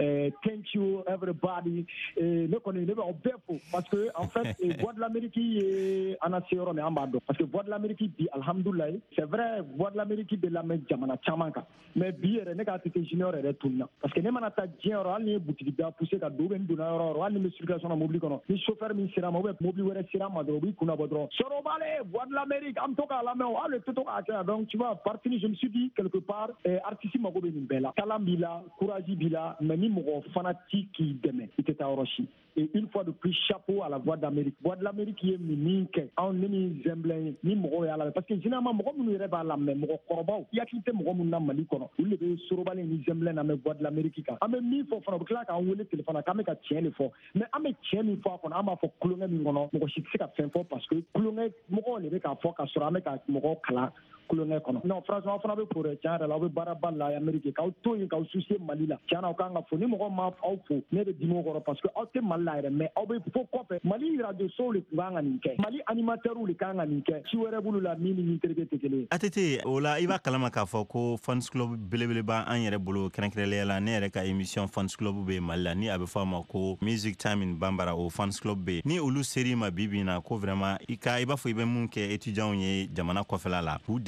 thank you everybody ne kɔni ne bɛ aw bɛɛ fo parce que en fait Voix de l'Amérique ye an na se yɔrɔ min an b'a dɔn parce que Voix de l'Amérique bi alhamdulilayi c'est vrai Voix de l'Amérique bɛ lamɛn jamana caman kan mais bi yɛrɛ ne ka Atete Junior yɛrɛ tununa parce que ne mana taa diɲɛ yɔrɔ hali ni ye butigi da pousser ka don ou bien n donna yɔrɔ yɔrɔ hali ni n bɛ circulation na mobili kɔnɔ ni chauffeur min sera ma ou bien mobili wɛrɛ sera ma dɔrɔn u b'i kunna bɔ dɔrɔn Sorobalen Voix de l'Amérique an bɛ to k'a lamɛn o hali tɛ to k'a kɛ donc tu vois par fini je me suis dit quelque part artiste mago bɛ nin bɛɛ la talent b'i la courage b'i la mais ni mɔgɔ fana ti k'i dɛmɛ i tɛ taa yɔrɔ si et une fois de plus chapeau à la Voix d'Amérique Voix de l'Amérique ye min kɛ anw ne ni Zemblen ni mɔgɔw y'a lamɛn parce que généralement mɔgɔ minnu yɛrɛ b'a lamɛn mɔgɔkɔrɔbaw i hakili tɛ mɔgɔ minnu na Mali kɔnɔ olu de bɛ Sorobalen ni Zemblen lamɛn Voix de l'Amérique kan an bɛ min fɔ fana u bɛ tila k'an wele téléphone na k'an bɛ ka tiɲɛ de fɔ mais an bɛ tiɲɛ min fɔ a kɔnɔ an b'a fɔ kulonkɛ min kɔnɔ mɔgɔ si tɛ se ka fɛn fɔ parce que kulonkɛ mɔgɔw de bɛ k'a fɔ k'a sɔrɔ an bɛ ka mɔgɔw kalan kulonkɛ kɔnɔ non franchement aw fana bɛ fo dɛ tiɲɛ yɛrɛ la aw bɛ baaraba la Amérique k'aw to yen k'aw soucier Mali la tiɲɛ na aw kan ka fo ni mɔgɔ ma aw fo ne bɛ dimi o kɔrɔ parce que aw tɛ Mali la yɛrɛ mais aw bɛ fo kɔfɛ Mali radio sow de tun kan ka nin kɛ Mali animateurs de kan ka nin kɛ ci wɛrɛ bolo la min ni min terikɛ tɛ kelen ye. Atete o la i b'a kalama k'a fɔ ko fans club belebeleba an yɛrɛ bolo kɛrɛnkɛrɛnnenya la ne yɛrɛ ka émission fans club bɛ Mali la ni a bɛ fɔ a ma ko music time in Bambara o fans club bɛ ni olu seri ma bi bi in na ko vraiment i ka i b'a fɔ i bɛ mun kɛ étudiants ye jamana kɔfɛla la k'u dɛmɛ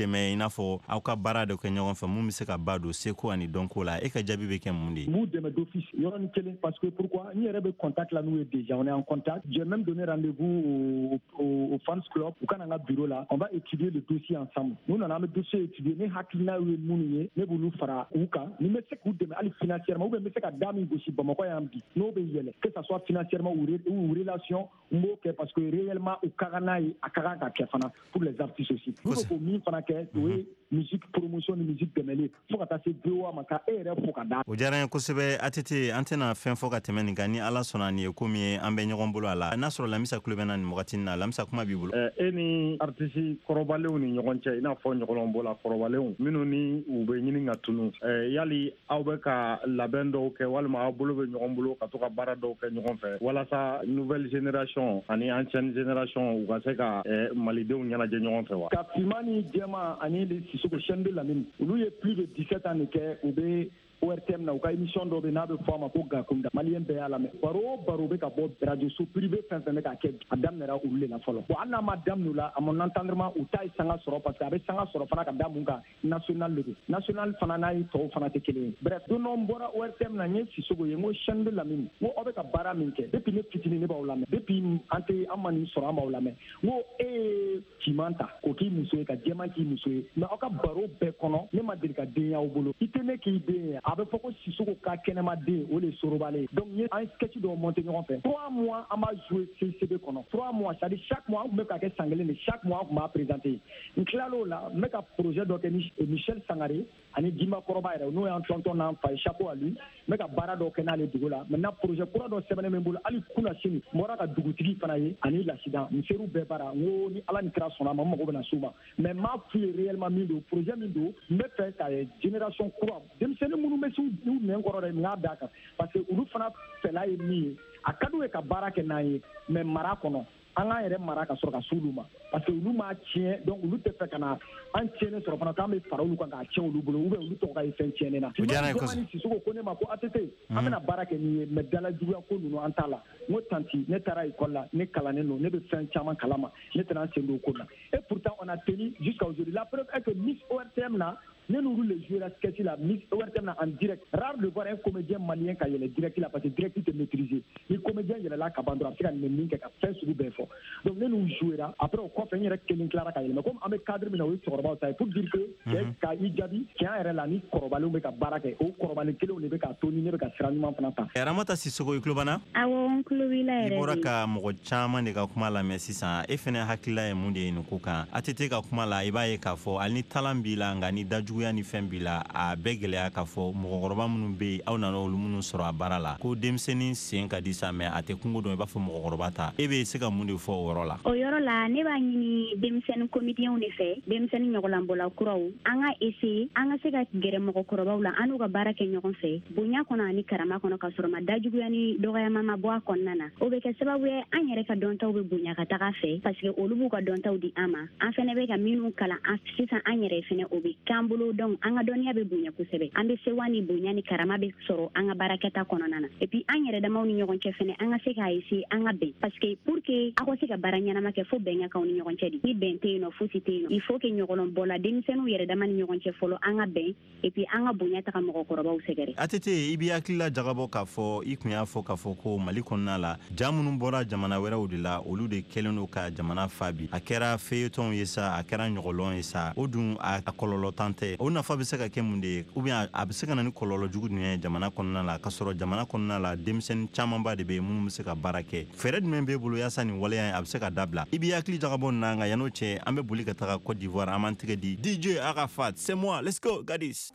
dɛmɛ i n'a fɔ aw ka baara dɔ kɛ ɲɔgɔn fɛ mun bɛ se ka ba don seko ani dɔnko la e ka jaabi bɛ kɛ mun de ye? M'u dɛmɛ d'office yɔrɔnin kelen parce que pourquoi n yɛrɛ bɛ contact la n'u ye déjà on est en contact. J'ai même donné rendez-vous au, au, au fans club u ka na n ka bureau la on va étudier le dossier ensemble. N'u nana an bɛ dossier étudier ne hakilina ye minnu ye ne b'olu fara u kan ni bɛ se k'u dɛmɛ hali financièrement ou bien n bɛ se ka da min gosi Bamakɔ yan bi n'o bɛ yɛlɛ que ça soit financièrement ou, ou relation n b'o kɛ parce que réellement u ka kan n'a ye a ka kan ka kɛ fana pour les artistes aussi. N'u bɛ k'o min fana kɛ o ye musique promotion ni musique dɛmɛli fo ka taa se V O A ma ka e yɛrɛ fo ka da. O diyara n ye kosɛbɛ A T T an tɛna fɛn fɔ ka tɛmɛ nin kan ni Ala sɔnna nin ye komi ye an bɛ ɲɔgɔn bolo a la n'a sɔrɔ Lamisa kulo bɛ na nin wagati na Lamisa kuma b'i bolo. E ni artiste kɔrɔbalenw ni ɲɔgɔn cɛ i n'a fɔ ɲɔgɔlɔn bɔla kɔrɔbalenw minnu ni u bɛ ɲini ka tunu yali aw bɛ ka labɛn dɔw kɛ walima aw bolo bɛ ɲɔgɔn bolo ka to ka baara dɔw kɛ ɲɔgɔn fɛ walasa nouvelle génération ani ancienne génération u ka se ka malidenw ɲɛnajɛ ɲɔgɔn fɛ wa? Ka Fima ni Jɛma ani Sisoko chaîne de Lamine olu ye plus de dix-sept ans de kɛ u bɛ O R T M na u ka émission dɔ bɛ n'a bɛ fɔ a ma ko Gakunda maliyɛn bɛɛ y'a lamɛn baro o baro bɛ ka bɔ radio so privé fɛn fɛn bɛ ka kɛ a daminɛra olu de la fɔlɔ bon hali n'a ma daminɛ o la à mon entendement u ta ye sanga sɔrɔ parce que a bɛ sanga sɔrɔ fana ka da mun kan national de don national fana n'a ye tɔw fana tɛ kelen ye bref don dɔ n bɔra O R T M na n ye Sisoko ye n ko chaîne de Lamine n ko aw bɛ ka baara min kɛ depuis ne fitinin ne b'aw lamɛn depuis an tɛ an ma nin sɔrɔ an b'aw lamɛn n ko e ye Ciman ta k'o k'i muso ye ka Jɛma k'i muso ye mais aw ka baro bɛɛ kɔnɔ ne ma deli ka den y'aw bolo i tɛ ne k'i den ye a bɛ fɔ ko Sisoko ka kɛnɛma den o de ye Sorobale ye donc n ye an sketch dɔw monter ɲɔgɔn fɛ trois mois an b'a jouer C C B kɔnɔ trois mois c'est à dire chaque mois an tun bɛ ka kɛ san kelen de chaque mois an tun b'a présenter n tilal'o la n bɛ ka projet dɔ kɛ ni Michel Sangare ani Jimba Kɔrɔba yɛrɛ n'o y'an tonton n'an fa ye chapeau à lui n bɛ ka baara dɔw kɛ n'ale dugu la maintenant projet kura dɔ sɛbɛnnen bɛ n bolo hali kunna sini n bɔra ka dugutigi fana ye ani Lasidan n ser'u bɛɛ baara n ko ni Ala ni kira sɔnna a ma n mago bɛna s'u ma mais n m'a f'u ye réellement min don projet min don n bɛ fɛ ka génération kura denmisɛnnin minnu bɛ s'u nɛn kɔrɔ dɛ n k'a d'a kan parce que olu fana fɛla ye min ye a ka d'u ye ka baara kɛ n'an ye mais mara kɔnɔ an k'an yɛrɛ mara ka sɔrɔ ka s'olu ma parce que olu m'a tiɲɛ donc olu tɛ fɛ ka na an tiɲɛnen sɔrɔ fana k'an bɛ fara olu kan k'a tiɲɛ olu bolo ou bien olu tɔgɔ ka ye fɛn tiɲɛnen na. O diyara n ye kosɛbɛ. Ni Sisoko ko ne ma ko A T T an bɛna baara kɛ nin ye mais dalajuguya ko ninnu an t'a la n ko tanti ne taara école la ne kalannen don ne bɛ fɛn caman kalama ne tɛna n sen don o ko la et pourtant on a tenu jusqu'à aujourd'hui la preuve est que Miss O R T M na ne n'olu le jouer la sketch la Miss O R T M na en direct rare de voir un comédien malien ka yɛlɛ direct la parce que direct tɛ maîtriser ni comédien yɛlɛla ka ban dɔrɔn a bɛ se ka nin min kɛ ka fɛn sugu bɛɛ fɔ donc ne n'u jouera après o kɔfɛ n yɛrɛ kelen tilara ka yɛlɛma comme an bɛ cadre min na o ye cɛkɔrɔbaw ta ye pour dire que cɛ ka i jaabi tiɲɛ yɛrɛ la ni kɔrɔbalenw bɛ ka baara kɛ o kɔrɔbalen kelenw de bɛ ka to ni ne bɛ ka sira ɲuman fana ta. Ramata Sisoko i tulo b'an na? Awɔ n tulo b'i la yɛrɛ de. I bɔra ka mɔgɔ caman de ka kuma lamɛn sisan e fɛnɛ hakilila ye mun de ye nin ko kan A T T ka kuma la i b'a ye k'a fɔ hali ni talan b'i la nka ni dajuguya ni fɛn b'i la a bɛɛ gɛlɛya k'a fɔ mɔgɔkɔrɔba minnu bɛ yen aw nana olu minnu sɔrɔ a baara la ko denmisɛnnin sen ka di sa mais a tɛ kungo dɔn i b'a fɔ mɔgɔkɔrɔba ta e bɛ se ka mun de fɔ o yɔrɔ la? O yɔrɔ la ne b'a ɲini denmisɛnnin comédiens de fɛ denmisɛnnin ɲɔgɔnlanbɔla kuraw an ka essayer an ka se ka gɛrɛ mɔgɔkɔrɔbaw la an n'u ka baara kɛ ɲɔgɔn fɛ bonya kɔnɔ ani karama kɔnɔ ka sɔrɔ ma dajuguya ni dɔgɔyama ma bɔ a kɔnɔna na o bɛ kɛ sababu ye an yɛrɛ ka dɔntaw bɛ bonya ka taga fɛ parce que olu b'u ka dɔntaw di an ma an fɛnɛ bɛ ka minnu kalan sisan an yɛrɛ fɛnɛ o bɛ k'an bolo donc an ka dɔnniya bɛ bonya kosɛbɛ an bɛ sewa ni bonya ni karama bɛ sɔrɔ an ka baarakɛta kɔnɔna na et puis an yɛrɛ damaw ni ɲɔgɔn cɛ fɛnɛ an ka se k'a essayer an ka bɛn parce que pour que aw ka se ka baara ɲɛnama kɛ fo bɛn ka k'aw ni ɲɔgɔn cɛ de ni bɛn tɛ yen nɔ fosi tɛ yen nɔ il faut que ɲɔgɔnlɔnbɔla denmisɛnninw yɛrɛ dama ni ɲɔgɔn cɛ fɔlɔ an ka bɛn et puis an ka bonya taga mɔgɔkɔrɔbaw sɛgɛrɛ. A T T i b'i hakilila jagabɔ k'a fɔ i tun y'a fɔ k'a fɔ ko Mali kɔnɔna la jaa minnu bɔra jamana wɛrɛw de la olu de kɛlen don ka jamana fa bi a kɛra feuilleton ye sa a kɛra ɲɔgɔlɔn ye sa o dun a kɔlɔlɔ tan tɛ o nafa bɛ se ka kɛ mun de ye ou bien a bɛ se ka na ni kɔlɔlɔ jugu jumɛn ye jamana kɔnɔna la ka sɔrɔ jamana kɔnɔna la denmisɛnnin camanba de bɛ yen minnu bɛ se ka baara kɛ fɛɛrɛ jumɛn b'e bolo yaasa nin waleya a bɛ se ka dabila i b'i hakili jagabɔ nin na nka yan'o cɛ an bɛ boli ka taga Côte d'Ivoire an b'an tɛgɛ di D J Arafat c'est moi let's go Gadis.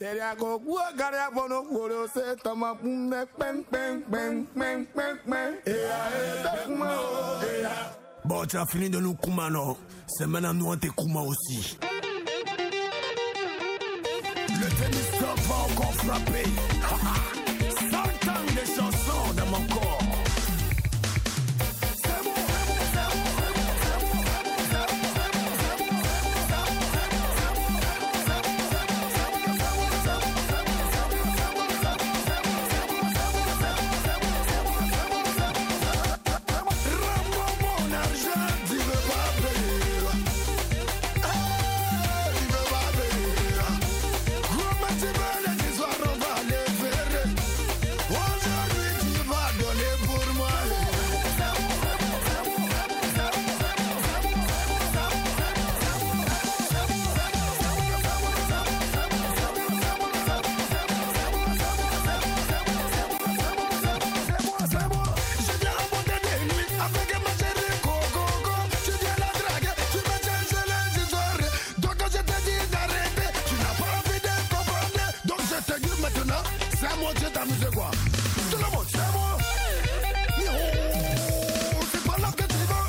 Bon, tu as fini de nous kuma, non? C'est maintenant nous on te kuma aussi. Le tennis va encore frapper. cent ans de chansons dans mon corps. dire maintenant, c'est à moi de t'amuser quoi. Tout le monde, c'est à moi. Oh, c'est pas là que tu veux.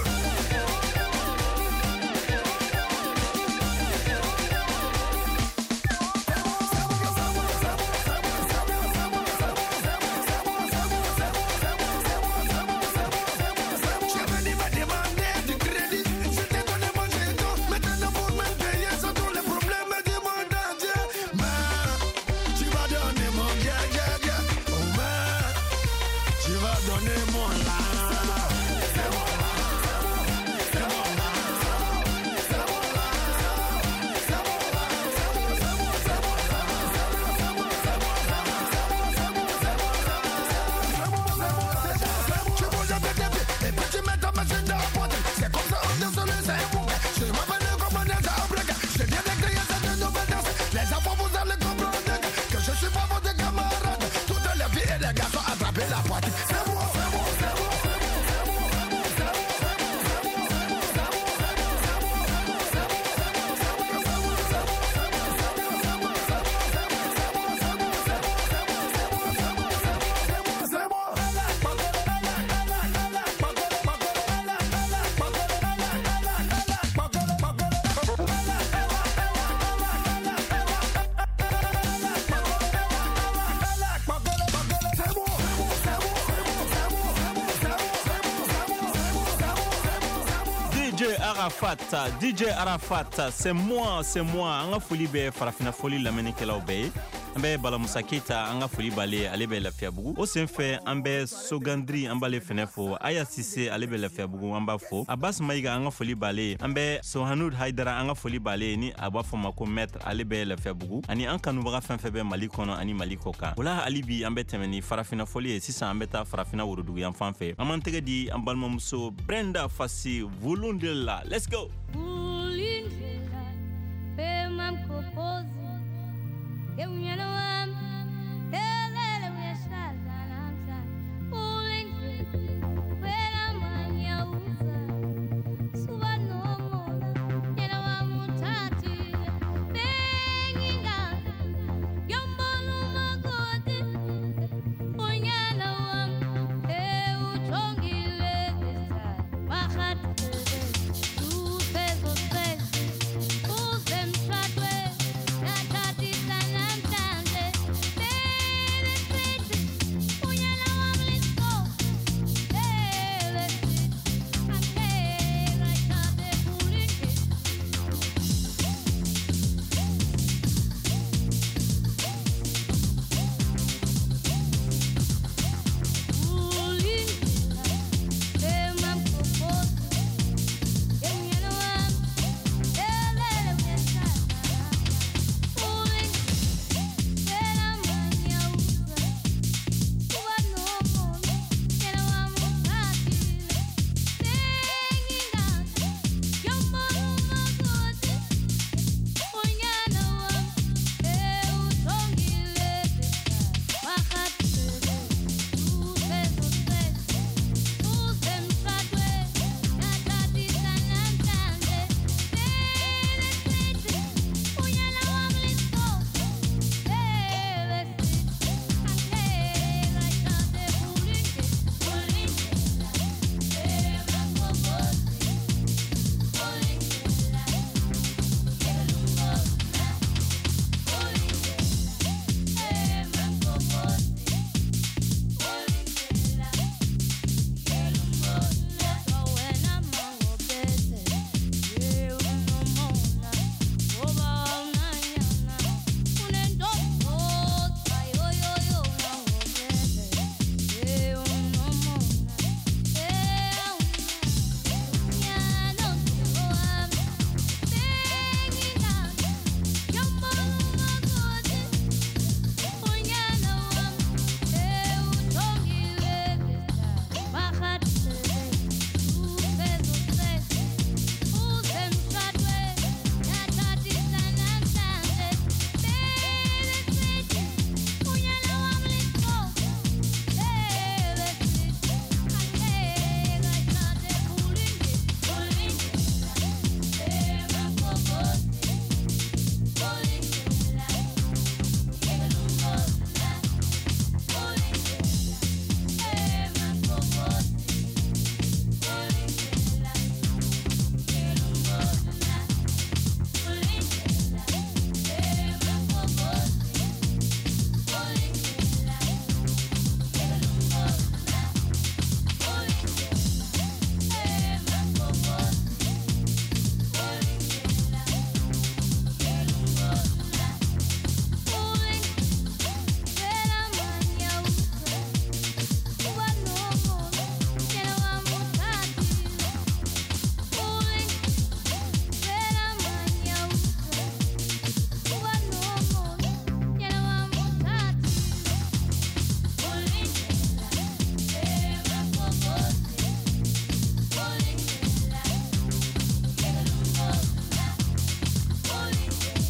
Arafat, D J Arafat, c'est moi, c'est moi. Anga foli be farafina foli lameni kelaw be. Ambe bala Musa Keita anga foli bale ale be lafiya bugu. O sen fe ambe Sogandri ambale fenefo. Aya Sise ale be lafiya bugu amba fo. Abbas Maiga anga foli bale. Ambe Sohanud Haidara anga foli bale ni aba fo mako maître ale be lafiya bugu. Ani anka nubaga fen fe be Mali kono ani Mali koka. Wala alibi ambe temeni farafina foli e sisa ambe ta farafina wurudugu yan fanfe. Amantege di ambalma muso Brenda Fassi Vulundela. Let's go. Vulundela. Pe mam kopozi. Eu não amo, ele não é chata, não sabe. O lento, pela manhã usa, sua nome, eu não amo tati, bem engano, eu moro numa gota, o eu não amo, eu chonguile dessa, barra tu fez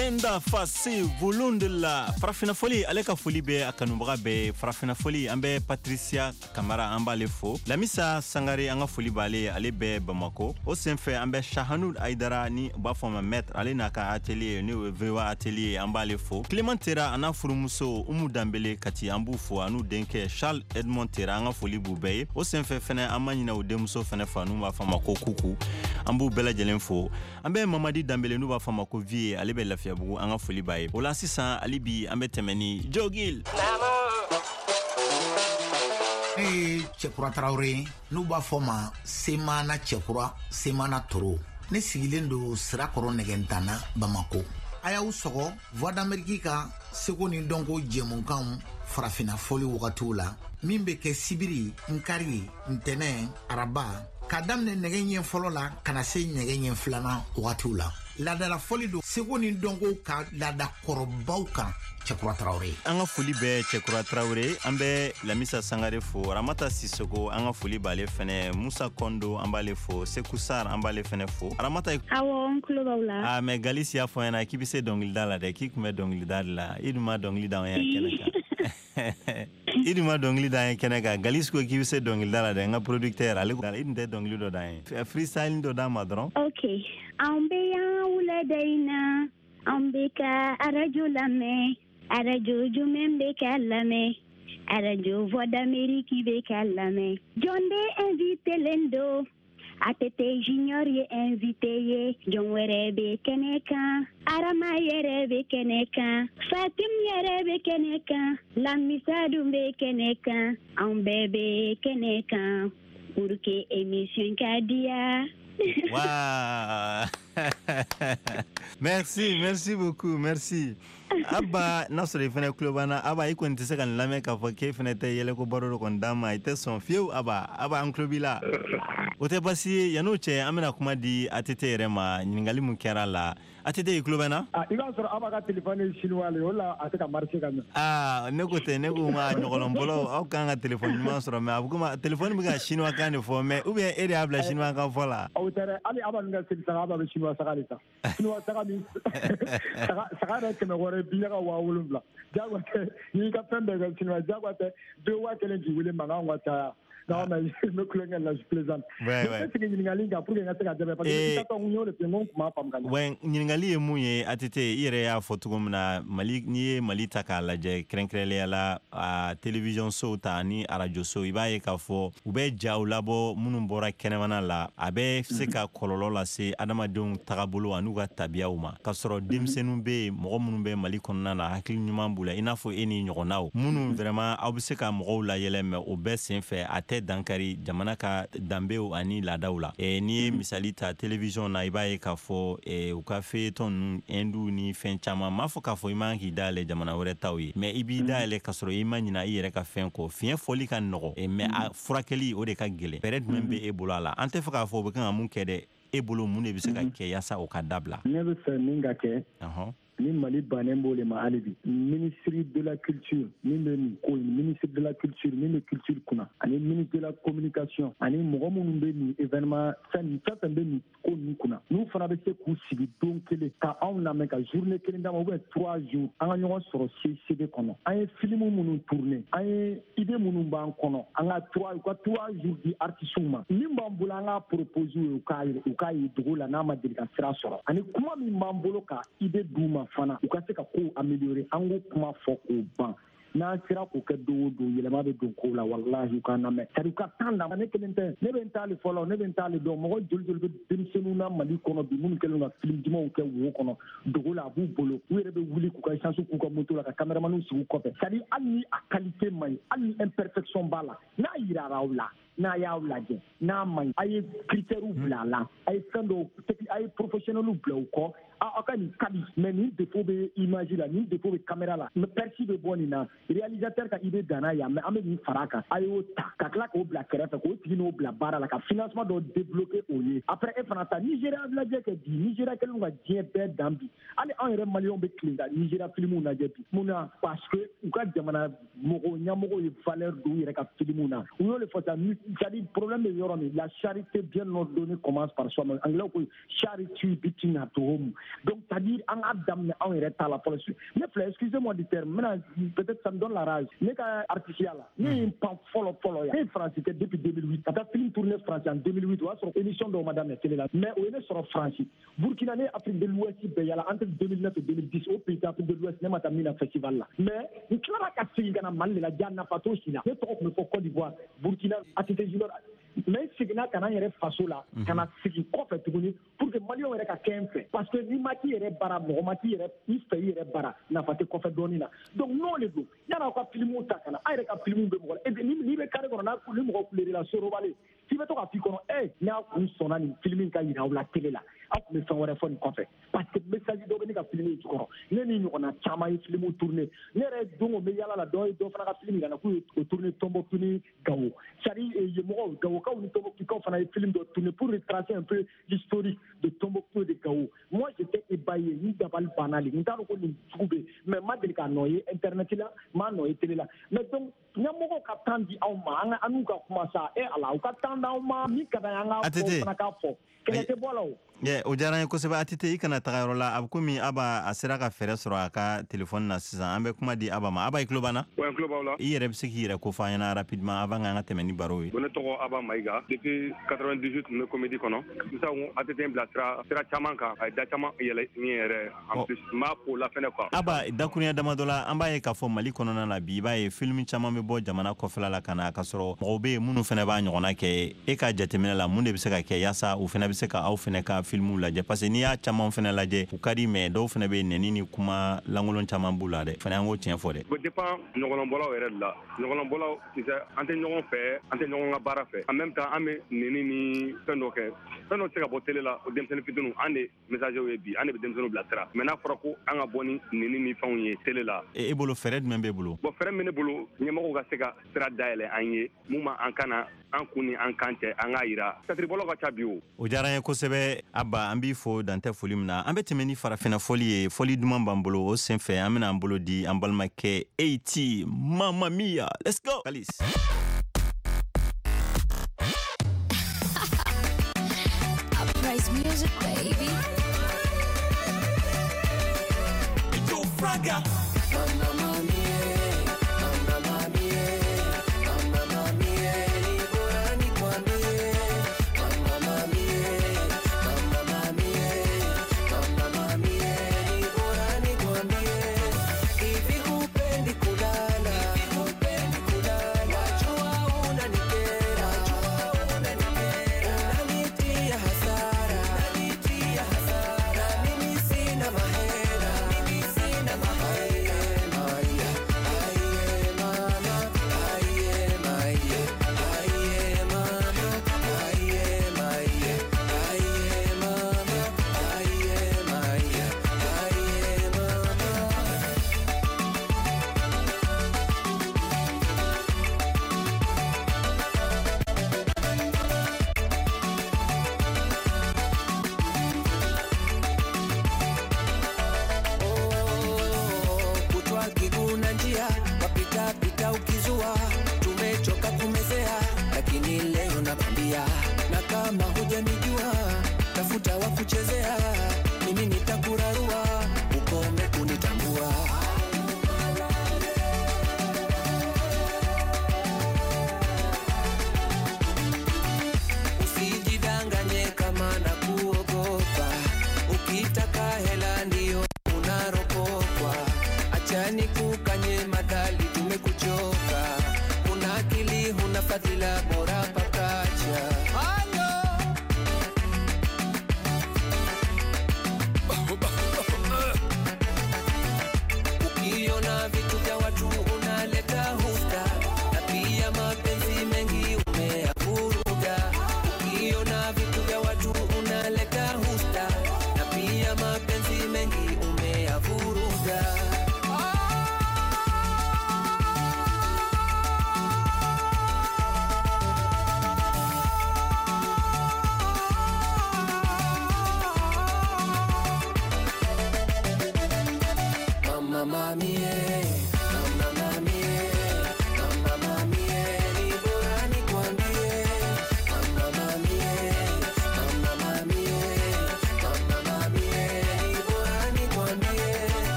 Brenda Fassi Vulundela farafina foli ale ka foli be akanubaga be farafina foli ambe Patricia Kamara ambale fo Lamisa Sangare anga foli bale ale be Bamako o senfe ambe Shahanud Aidara ni ba foma maître ale naka atelier ni vewa atelier ambale fo Clementera ana furumuso umu dambele kati ambu fo anu denke Charles Edmond Tera anga foli bu be o senfe fene amanyina o demuso fene fanu ba fama ko kuku ambu bela jelen fo ambe Mamadi Dambele nu ba fama ko vie ale be lafia bugu anga foli baye o la sisan alibi ambe temeni Jogil eh Chekura Traoré nu ba fama semana Chekura semana toro ne sigilen do sira koro negentana Bamako aya usogo voix d'Amérique ka seko ni donko jemunkan farafina foli wakatula mimbe ke sibiri nkari ntene araba kadamne negenye folo la kana se negenye flana watula la da la foli do segoni dongo ka la da korobau kan Chekura Traoré anga foli be Chekura Traoré ambe Lamisa Sangare fo Ramata Sisoko anga foli bale fene Musa Kondo ambale fo Sekusar ambale fene fo Ramata awo onklo bawla ah me Galicia fo yana kibise dongli dala de kikume dongli dala iduma dongli da ya kenaka iduma dongli da kenaka Galisco kibise dongli dala de nga producteur ale ko idinde dongli do da freestyle do da madron okay ambe ya ule daina ambe ka arajulame arajo jumembe kalame arajo voix d'Amérique be kalame jonde invité lendo atete junior ye invité ye jonwerebe keneka arama yerebe keneka fatim yerebe keneka lamisa dumbe keneka ambebe keneka pour que émission kadia. Waouh. Merci, merci beaucoup, merci. Aba nasore fene klobana aba iko ntise kan lame ka foke fene te yele ko baro ko ndama ite son fiu aba aba anklobila ote basi yanoche amena kuma di atete rema ningali mun kera la atete klobana ah iga soro aba ka telephone chinois le wala ateka marché kan ah neko te neko ma nyogolon bolo au kanga telephone ma soro me abuguma telephone biga chinois kan fo me ou bien ere abla chinois kan fola au tere ali aba nga sil sa aba chinois sa kalita chinois sa kali sa sa kala ke me gore biyaga wa wulumla jagwate ni ka pembe ga chinois jagwate de wa kele ji wule manga ngwata non mais me kulenga la je plaisante ouais ouais c'est que ni ngalinga pour que ngata ka debe parce que ta nyo le pengon kuma pam kan ouais ni ngali emuye atete ire ya fotugumna mali ni mali takala je krenkrele la a television so tani a radio so ibaye ka fo ube jawlabo munun bora kenemana la abe se ka kololo la se adama don tagabolo anuga tabiauma kasoro dimsenu be mo munun be mali konna na hakil nyuma bula inafo eni nyogonaw munun vraiment abuse ka mo la yeleme obe senfe ate dankari jamana ka dambeo ani la daula e ni misali ta television na ibaye ka fo e u ka fe ton endu ni fen chama mafo ka fo imangi dale jamana wore tawi me ibi dale kasoro imanyina ire ka fen ko fien foli kan no e me furakeli o de ka gele période membe e bolala ante fa ka fo be kan mun kede e bolo mun e bi se ka ke yasa o ka dabla ne be se ninga ke aha ni Mali banembo le ma alibi ministre de la culture ni le ko ministre de la culture ni le culture kuna ani ministre de la communication ani mogo munun be ni événement san tan be ni ko ni kuna nous fana be se ku sigi donc le ka on na me ka journée kelen dama ou trois jours an ñogo soro C C D kono ay film munun tourner ay idée munun ban kono an ga trois ko trois jours di artiste ma ni mbambula nga proposer u ka u ka yi dogola na ma delika sira soro ani kuma mi mbambolo ka idée duma fana u ka se ka ko améliorer an go kuma fo ko ban na sira ko ke do do yelema be don ko la wallahi ka na me tari ka tanda ne kelente ne be ntali folo ne be ntali do mo jol jol be dimsenu na mali kono bi mun kelu na film dimo ke wo kono do la bu bolo were be wuli ku ka chansu ku ko moto la ka cameraman su ko pe tari ani a qualité mai ani imperfection bala na ira raula na yaulaje na mai ay critère ou blala ay fendo ay professionnel ou bla ko a akani kali mais ni défaut be image la ni défaut be caméra la me perci be bonina réalisateur ka idée dana ya mais amé ni faraka ayo ta ka kla ko bla kereta ko tino bla bara la ka financement do débloquer au lieu après e fanata Nigeria la je ke di Nigeria ke lunga je be dambi ali en re malion be klinga Nigeria film na je bi muna parce que u ka jamana mogo nyamogo e valeur do yere ka film na u yo le fota c'est-à-dire problème de yoromi la charité bien ordonnée commence par soi-même anglais ko charity between at home Donc, c'est-à-dire, en abdam, en état la police. Mais frère, excusez-moi du terme, maintenant, peut-être ça me donne la rage. Mais quand artificiel, ni une pan follow follow, ni français depuis deux mille huit. Quand tu as film tourné français en deux mille huit, tu vois, sur émission de Madame Télé là. Mais on est sur français. Burkina, Afrique de l'Ouest, il y a entre deux mille neuf et deux mille dix, au pays d'Afrique de l'Ouest, même à un festival là. Mais, il y a un cas de mal, la Diana Pato, China. Mais trop, mais faut Côte d'Ivoire, Burkina, Atité Junior. Mais c'est que quand on est face là, quand on est fait pour que Mali ait un fait. Parce que ni Mati est bara, ni Mati est bara, n'a pas été fait donner là. Donc non les deux. Il y a un film où t'as un aïe un film où et ni ni le carré qu'on a pour le mot les relations robalées. Si vous êtes à piquer, eh, il y a un son un film qui a la télé là. Après mais ça on va faire une conférence. Parce que message d'organiser un film tout court. Les ni on a chama un film où tourner. Les restes donc mais il y a là doi doi faire un film il y a un tourner tombeau tourner gao. Sari et je m'en gao. Quand on Tombouctou, quand on a un film de tourner pour retracer un peu l'historique de Tombouctou et de Gao. Moi, j'étais ébahi, ni d'abal banal, ni d'abal trouvé, mais ma délicat noyé, internet là, ma noyé télé là. Mais donc, il y a beaucoup de temps dit à moi, à nous, comment ça, et à la, au temps d'à moi, mi kadanga, pour quel était voilà. Yeah, o diyara n ye kosɛbɛ A T T i kana taga yɔrɔ la a bɛ komi Aba a sera ka fɛɛrɛ sɔrɔ a ka telefɔni na sisan an bɛ kuma di Aba ma Aba i tulo b'an na ouais tulo b'aw la i yɛrɛ bɛ se k'i yɛrɛ ko fɔ an ɲɛna rapidement avant k'an ka tɛmɛ ni baro ye ne tɔgɔ Aba Mayiga depuis quatre-vingt-dix-huit n bɛ comédie kɔnɔ sisan A T T n bila sira sira caman kan a ye da caman yɛlɛ n ye yɛrɛ en plus n b'a fo la fɛnɛ quoi Aba dakurunya damadɔ la an b'a ye k'a fɔ Mali kɔnɔna la bi i b'a ye film caman bɛ bɔ jamana kɔfɛla la ka na ka sɔrɔ mɔgɔw bɛ yen minnu fɛnɛ b'a ɲɔgɔnna kɛ e ka jateminɛ la mun de bɛ se ka kɛ yaasa u fɛnɛ bɛ se ka aw fɛnɛ ka filmw lajɛ parce que n'i y'a caman fɛnɛ lajɛ u ka di mais dɔw fɛnɛ bɛ nɛni ni kuma lankolon caman b'u la dɛ fɛnɛ an k'o tiɲɛ fɔ dɛ. o dépend ɲɔgɔlɔnbɔlaw yɛrɛ de la ɲɔgɔlɔnbɔlaw tu sais an tɛ ɲɔgɔn fɛ an tɛ ɲɔgɔn ka baara fɛ en même temps an bɛ nɛni ni fɛn dɔ kɛ fɛn dɔ tɛ se ka bɔ télé la o denmisɛnnin fitininw an de messager ye bi an de bɛ denmisɛnninw bila sira mais n'a fɔra ko an ka bɔ ni nɛni ni fɛnw ye télé la. e bolo fɛɛrɛ jumɛn b'e bolo. bon fɛɛrɛ min ne bolo ɲɛmɔgɔw ka se ka sira dayɛlɛ an ye mun ma an kana an kun ni an kan cɛ an k'a yira satiribɔlaw ka ca bi o. o diyara n ye kosɛbɛ Aba an b'i fo dantɛ foli min na an bɛ tɛmɛ ni farafina foli ye foli duman b'an bolo o sen fɛ an bɛna an bolo di an balimakɛ A T Mamma Mia let's go Kalis. Uprise music baby. Yo Fraga. Mamma Mia.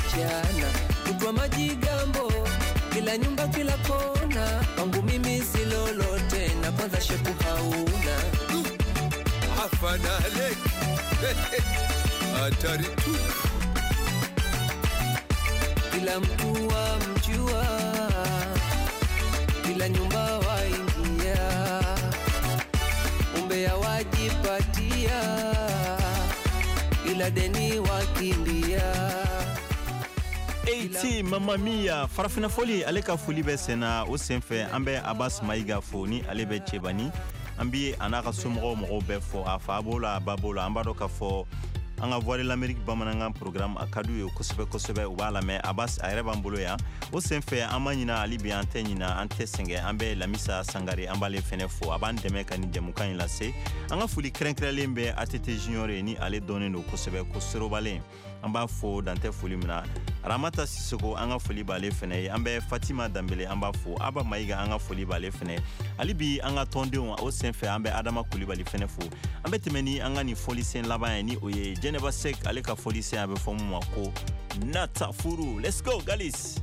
wasichana, kutwa majigambo kila nyumba kila kona, kwangu mimi si lolote na kwanza shepu hauna. Afana Alek hatari tu, kila mtu wamjua, kila nyumba waingia, umbea wajipatia, ila deni wakimbia. Eiti Mamma Mia farafina foli aleka foli be sena o senfɛ an bɛ Abbas Mayiga fo ni ale bɛ Cɛbani an bi ana ka somɔgɔw mɔgɔw bɛɛ fɔ a fa b'o la a ba b'o la an b'a dɔn k'a fɔ an ka Voix de l'Amérique bamanankan programme a ka d'u ye kosɛbɛ kosɛbɛ u b'a lamɛn Abbas a yɛrɛ b'an bolo yan o senfɛ an ma ɲina hali bi an tɛ ɲina an tɛ sɛngɛ an bɛ Lamisa Sangare an b'ale fɛnɛ fo a b'an dɛmɛ ka nin jɛmukan in lase an ka foli kɛrɛnkɛrɛnlen bɛ A T T Junior ye ni ale dɔnnen don kosɛbɛ ko Sorobalen an b'a fo dantɛ foli min na Ramata Sisoko an ka foli b'ale fɛnɛ ye an bɛ Fatima Dambele an b'a fo Aba Mayiga an ka foli b'ale fɛnɛ hali bi an ka tɔndenw o senfɛ an bɛ Adama Kulibali fɛnɛ fo an bɛ tɛmɛ ni an ka nin folisen laban ye ni o ye Jɛnɛba Sek ale ka folisen a bɛ fɔ mun ma ko Nata Furu. Let's go Galis.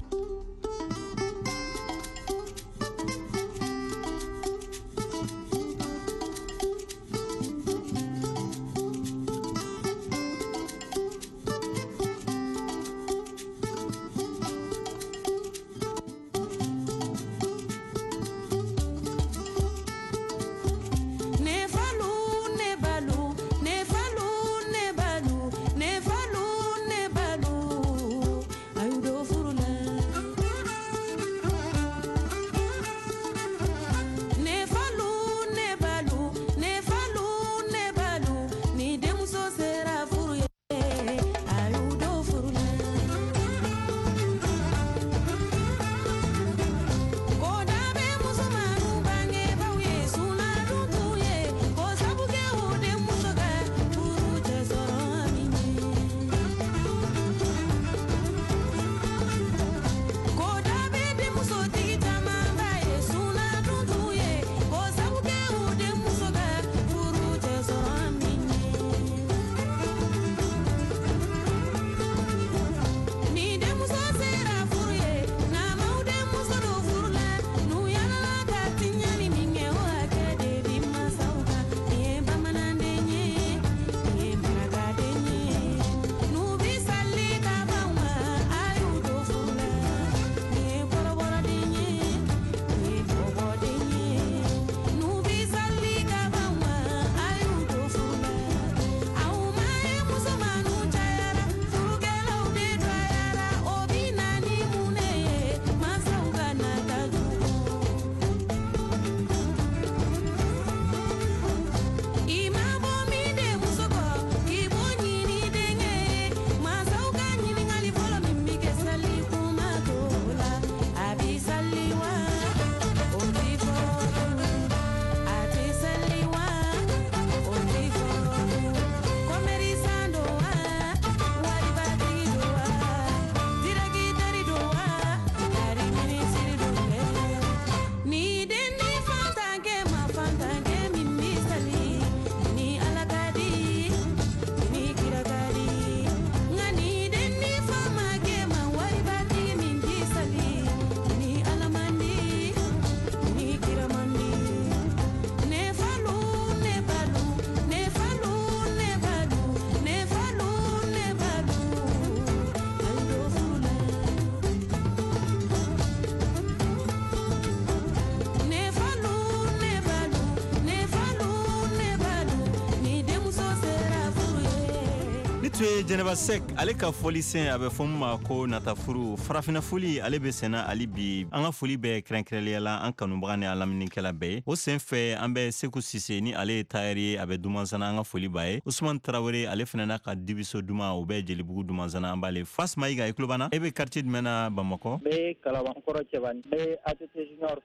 Jɛnɛba Sek ale ka folisen a bɛ fɔ mun ma ko Nata Furu farafina foli ale bɛ sɛnɛ ali bi an ka foli bɛ kɛrɛnkɛrɛnnenya la an kanubaga ni an lamɛnnikɛla bɛɛ ye o senfɛ an bɛ Seku Sise ni ale ye tailleur ye a bɛ Dumansana an ka foli b'a ye Usman Tarawele ale fana n'a ka dibiso duman o bɛ Jelibugu Dumansana an b'ale Fas Mayiga i tulo b'an na e bɛ quartier jumɛn na Bamakɔ? N bɛ Kalabankɔrɔ Cɛbani n bɛ A T T Junior fo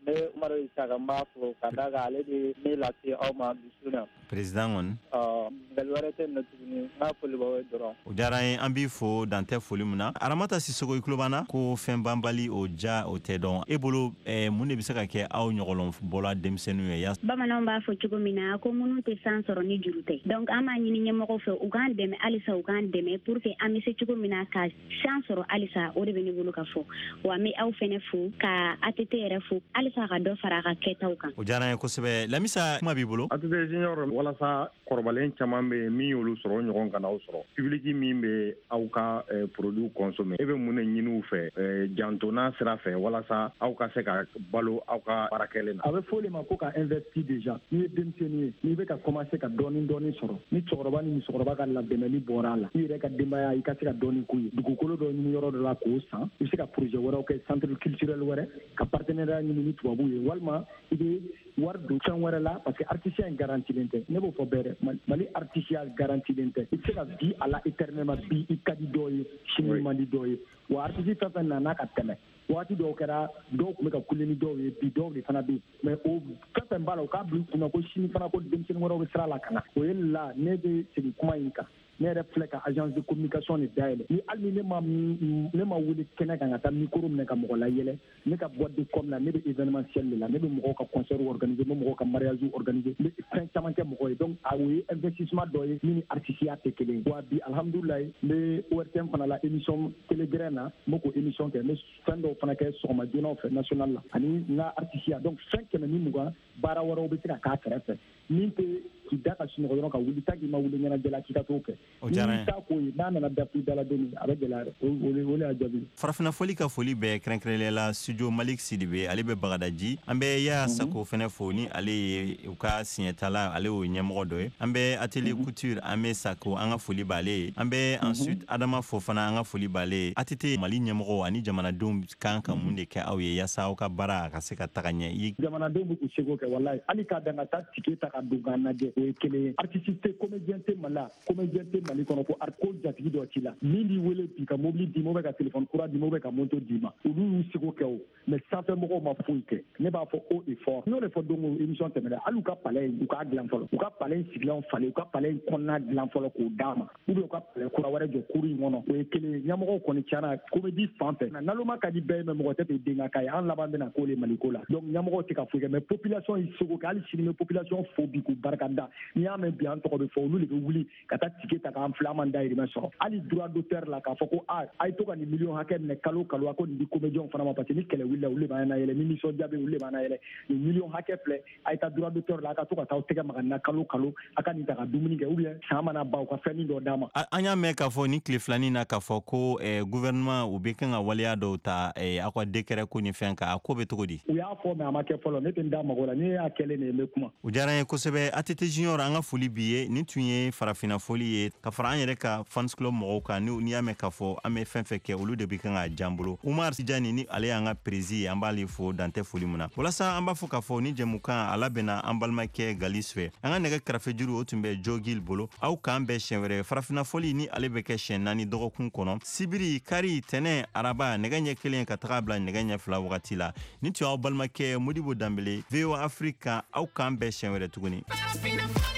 ne Umaru Isaka m'a fo ka da ga ale de ne lase aw ma bisuna président on euh galwarete na tuguni na foli bawe doro o diyara ye an b'i fo dante foli mun na Aramata Sisoko i tulo b'an ko fɛn banbali o ja o tɛ dɔn e bolo eh, mun de bɛ se ka kɛ aw ɲɔgɔlɔn bɔla denmisɛnninw ye ya bamananw b'a fɔ cogo min na ko minnu tɛ san sɔrɔ ni juru tɛ donc an b'a ɲini ɲɛmɔgɔw fɛ u k'an dɛmɛ halisa u k'an dɛmɛ pour que an bɛ se cogo min na ka san sɔrɔ halisa o de bɛ ne bolo ka fɔ wa n bɛ aw fɛnɛ fo ka A T T yɛrɛ fo halisa ka dɔ fara a ka kɛtaw kan o diyara ye kosɛbɛ Lamisa kuma b'i bolo A T T junior walasa kɔrɔbalen caman bɛ min y'olu sɔrɔ ɲɔgɔn kana aw sɔrɔ public min bɛ aw ka eh, produit consommer e bɛ mun de ɲini u fɛ eh, jantona sira fɛ walasa aw ka se ka balo aw ka baarakɛlen na a bɛ fɔ de ma ko ka investir déjà ni ye denmisɛnnin ye n'i bɛ ka commencer ka dɔɔni dɔɔni sɔrɔ ni cɛkɔrɔba ni musokɔrɔba ka labɛnni bɔra a la i yɛrɛ ka denbaya i ka se ka dɔɔni k'u ye dugukolo dɔ ɲini yɔrɔ dɔ la k'o san i bɛ se ka projet wɛrɛw kɛ centre culturel wɛrɛ ka partenariat ɲini ni tubabuw ye walima i bɛ wari don fɛn wɛrɛ la parce que artisan in garantilen tɛ ne b'o fɔ bɛɛ dɛ Mali artisan garantilen tɛ i bɛ se ka bi a la éternellement bi i ka di dɔw ye sini man di dɔw ye wa artiste fɛn fɛn nana ka tɛmɛ waati dɔw kɛra dɔw tun bɛ ka kule ni dɔw ye bi dɔw de fana bɛ yen mais o fɛn fɛn b'a la o k'a bila u kunna ko sini fana ko denmisɛnnin wɛrɛw bɛ sira la ka na o ye la ne bɛ segin kuma in kan ne yɛrɛ filɛ ka agence de communication de dayɛlɛ ni hali ni ne ma ne ma wuli kɛnɛ kan ka taa micro minɛ ka mɔgɔ layɛlɛ ne ka boîte de com la ne bɛ événementiel de la ne bɛ mɔgɔw ka concert organiser n bɛ mɔgɔw ka mariage organiser n bɛ fɛn caman kɛ mɔgɔ ye donc a o ye investissement dɔ ye min ni artisiya tɛ kelen ye wa bi alhamdulilayi n bɛ O R T M fana la émission télégrain na n bɛ k'o émission kɛ n bɛ fɛn dɔw fana kɛ sɔgɔma joona fɛ national la ani n ka artisiya donc fɛn kɛmɛ ni mugan baara wɛrɛw bɛ se ka k'a kɛrɛfɛ min tɛ k'i da ka sunɔgɔ dɔrɔn ka wuli tant que i ma wuli ɲɛnajɛ la k'i ka t'o kɛ ni t'a ko ye n'a nana da da la don min a bɛ gɛlɛya dɛ o le y'a jaabi farafina foli ka foli bɛɛ kɛrɛnkɛrɛnlen la studio Malik Sidibe ale bɛ Bagadaji an bɛ Yaya Sako fɛnɛ fo ni ale ye u ka siɲɛtala ale y'o ɲɛmɔgɔ dɔ ye an bɛ atelier couture an bɛ Sako an ka foli b'ale ye an bɛ ensuite Adama fo fana an ka foli b'ale ye A T T Mali ɲɛmɔgɔw ani jamanadenw kan ka mun de kɛ aw ye yaasa aw ka baara a ka se ka taga ɲɛ jamanadenw bɛ k'u seko kɛ wallahi hali k'a dan ka taa tike ta ka don k'a lajɛ o ye kelen ye artiste tɛ comédien tɛ Mali la comédien tɛ Mali kɔnɔ ko ko jatigi dɔ ci la min b'i wele bi ka mobili d'i ma ou bien ka téléphone kura d'i ma ou bien ka moto d'i ma olu y'u seko kɛ o mais sanfɛmɔgɔw ma foyi kɛ ne b'a fɔ haut et fort n y'o de fɔ don o émission tɛmɛna hali u ka palais u k'a dilan fɔlɔ u ka palais sigilenw falen u ka palais kɔnɔna dilan fɔlɔ k'o d'a ma ou bien u ka palais kura wɛrɛ jɔ kuru in kɔnɔ o ye kelen ye ɲɛmɔgɔw kɔni tiɲɛna comédie fan fɛ naloma ka di bɛɛ ye mais mɔgɔ tɛ ten den ka k'a ye an laban bɛna k'o le Maliko la donc ɲɛmɔgɔw tɛ ka foyi kɛ mais population y'i seko kɛ hali sini bɛ population fo bi k'u barika da n'i y'a mɛn bi an tɔgɔ bɛ fɔ olu de bɛ wuli ka taa tike ta k'an fila man dayirimɛ sɔrɔ hali droit d'auteur la k'a fɔ ko a a ye to ka nin miliyɔn hakɛ minɛ kalo kalo a ko nin di comédien fana ma parce que ni kɛlɛ wulila olu de b'an nayɛlɛ ni nisɔndiya bɛ olu de b'an nayɛlɛ nin miliyɔn hakɛ filɛ a ye taa droit d'auteur la a ka to ka taa tɛgɛ maga nin na kalo kalo a ka nin ta ka dumuni kɛ ou bien san mana ban u ka fɛn dɔ d'a ma. An y'a mɛn k'a fɔ ni tile filanin na k'a fɔ ko gouvernement u bɛ kan ka waleya dɔw ta aw ka décret ko ni fɛn kan a ko bɛ cogo di. u y'a fɔ mais a ma kɛ fɔlɔ ne tɛ n da mago la ni y'a kɛlen de ye n bɛ kuma. o diyara n ye kosɛbɛ A T T Junior an ka foli b'i ye nin tun ye farafina foli ye ka fara an yɛrɛ ka fans club mɔgɔw kan n'i y'a mɛn k'a fɔ an bɛ fɛn fɛn kɛ olu de bɛ kan ka jan bolo Umar Tijani ni ale y'an ka prési ye an b'ale fo dantɛ foli mun na walasa an b'a fɔ k'a fɔ ni jɛmukan a labɛnna an balimakɛ Galis fɛ an ka nɛgɛ kɛrɛfɛ juru o tun bɛ Jogil bolo aw k'an bɛn siɲɛ wɛrɛ farafina foli ni ale bɛ kɛ siɲɛ naani dɔgɔkun kɔnɔ sibiri kari tɛnɛ araba nɛgɛ ɲɛ kelen ka taga bila nɛgɛ ɲɛ fila wagati la ni tun y'aw balimakɛ Modibo Danbele V O Afrique aw k'an bɛn siɲɛ wɛrɛ tuguni.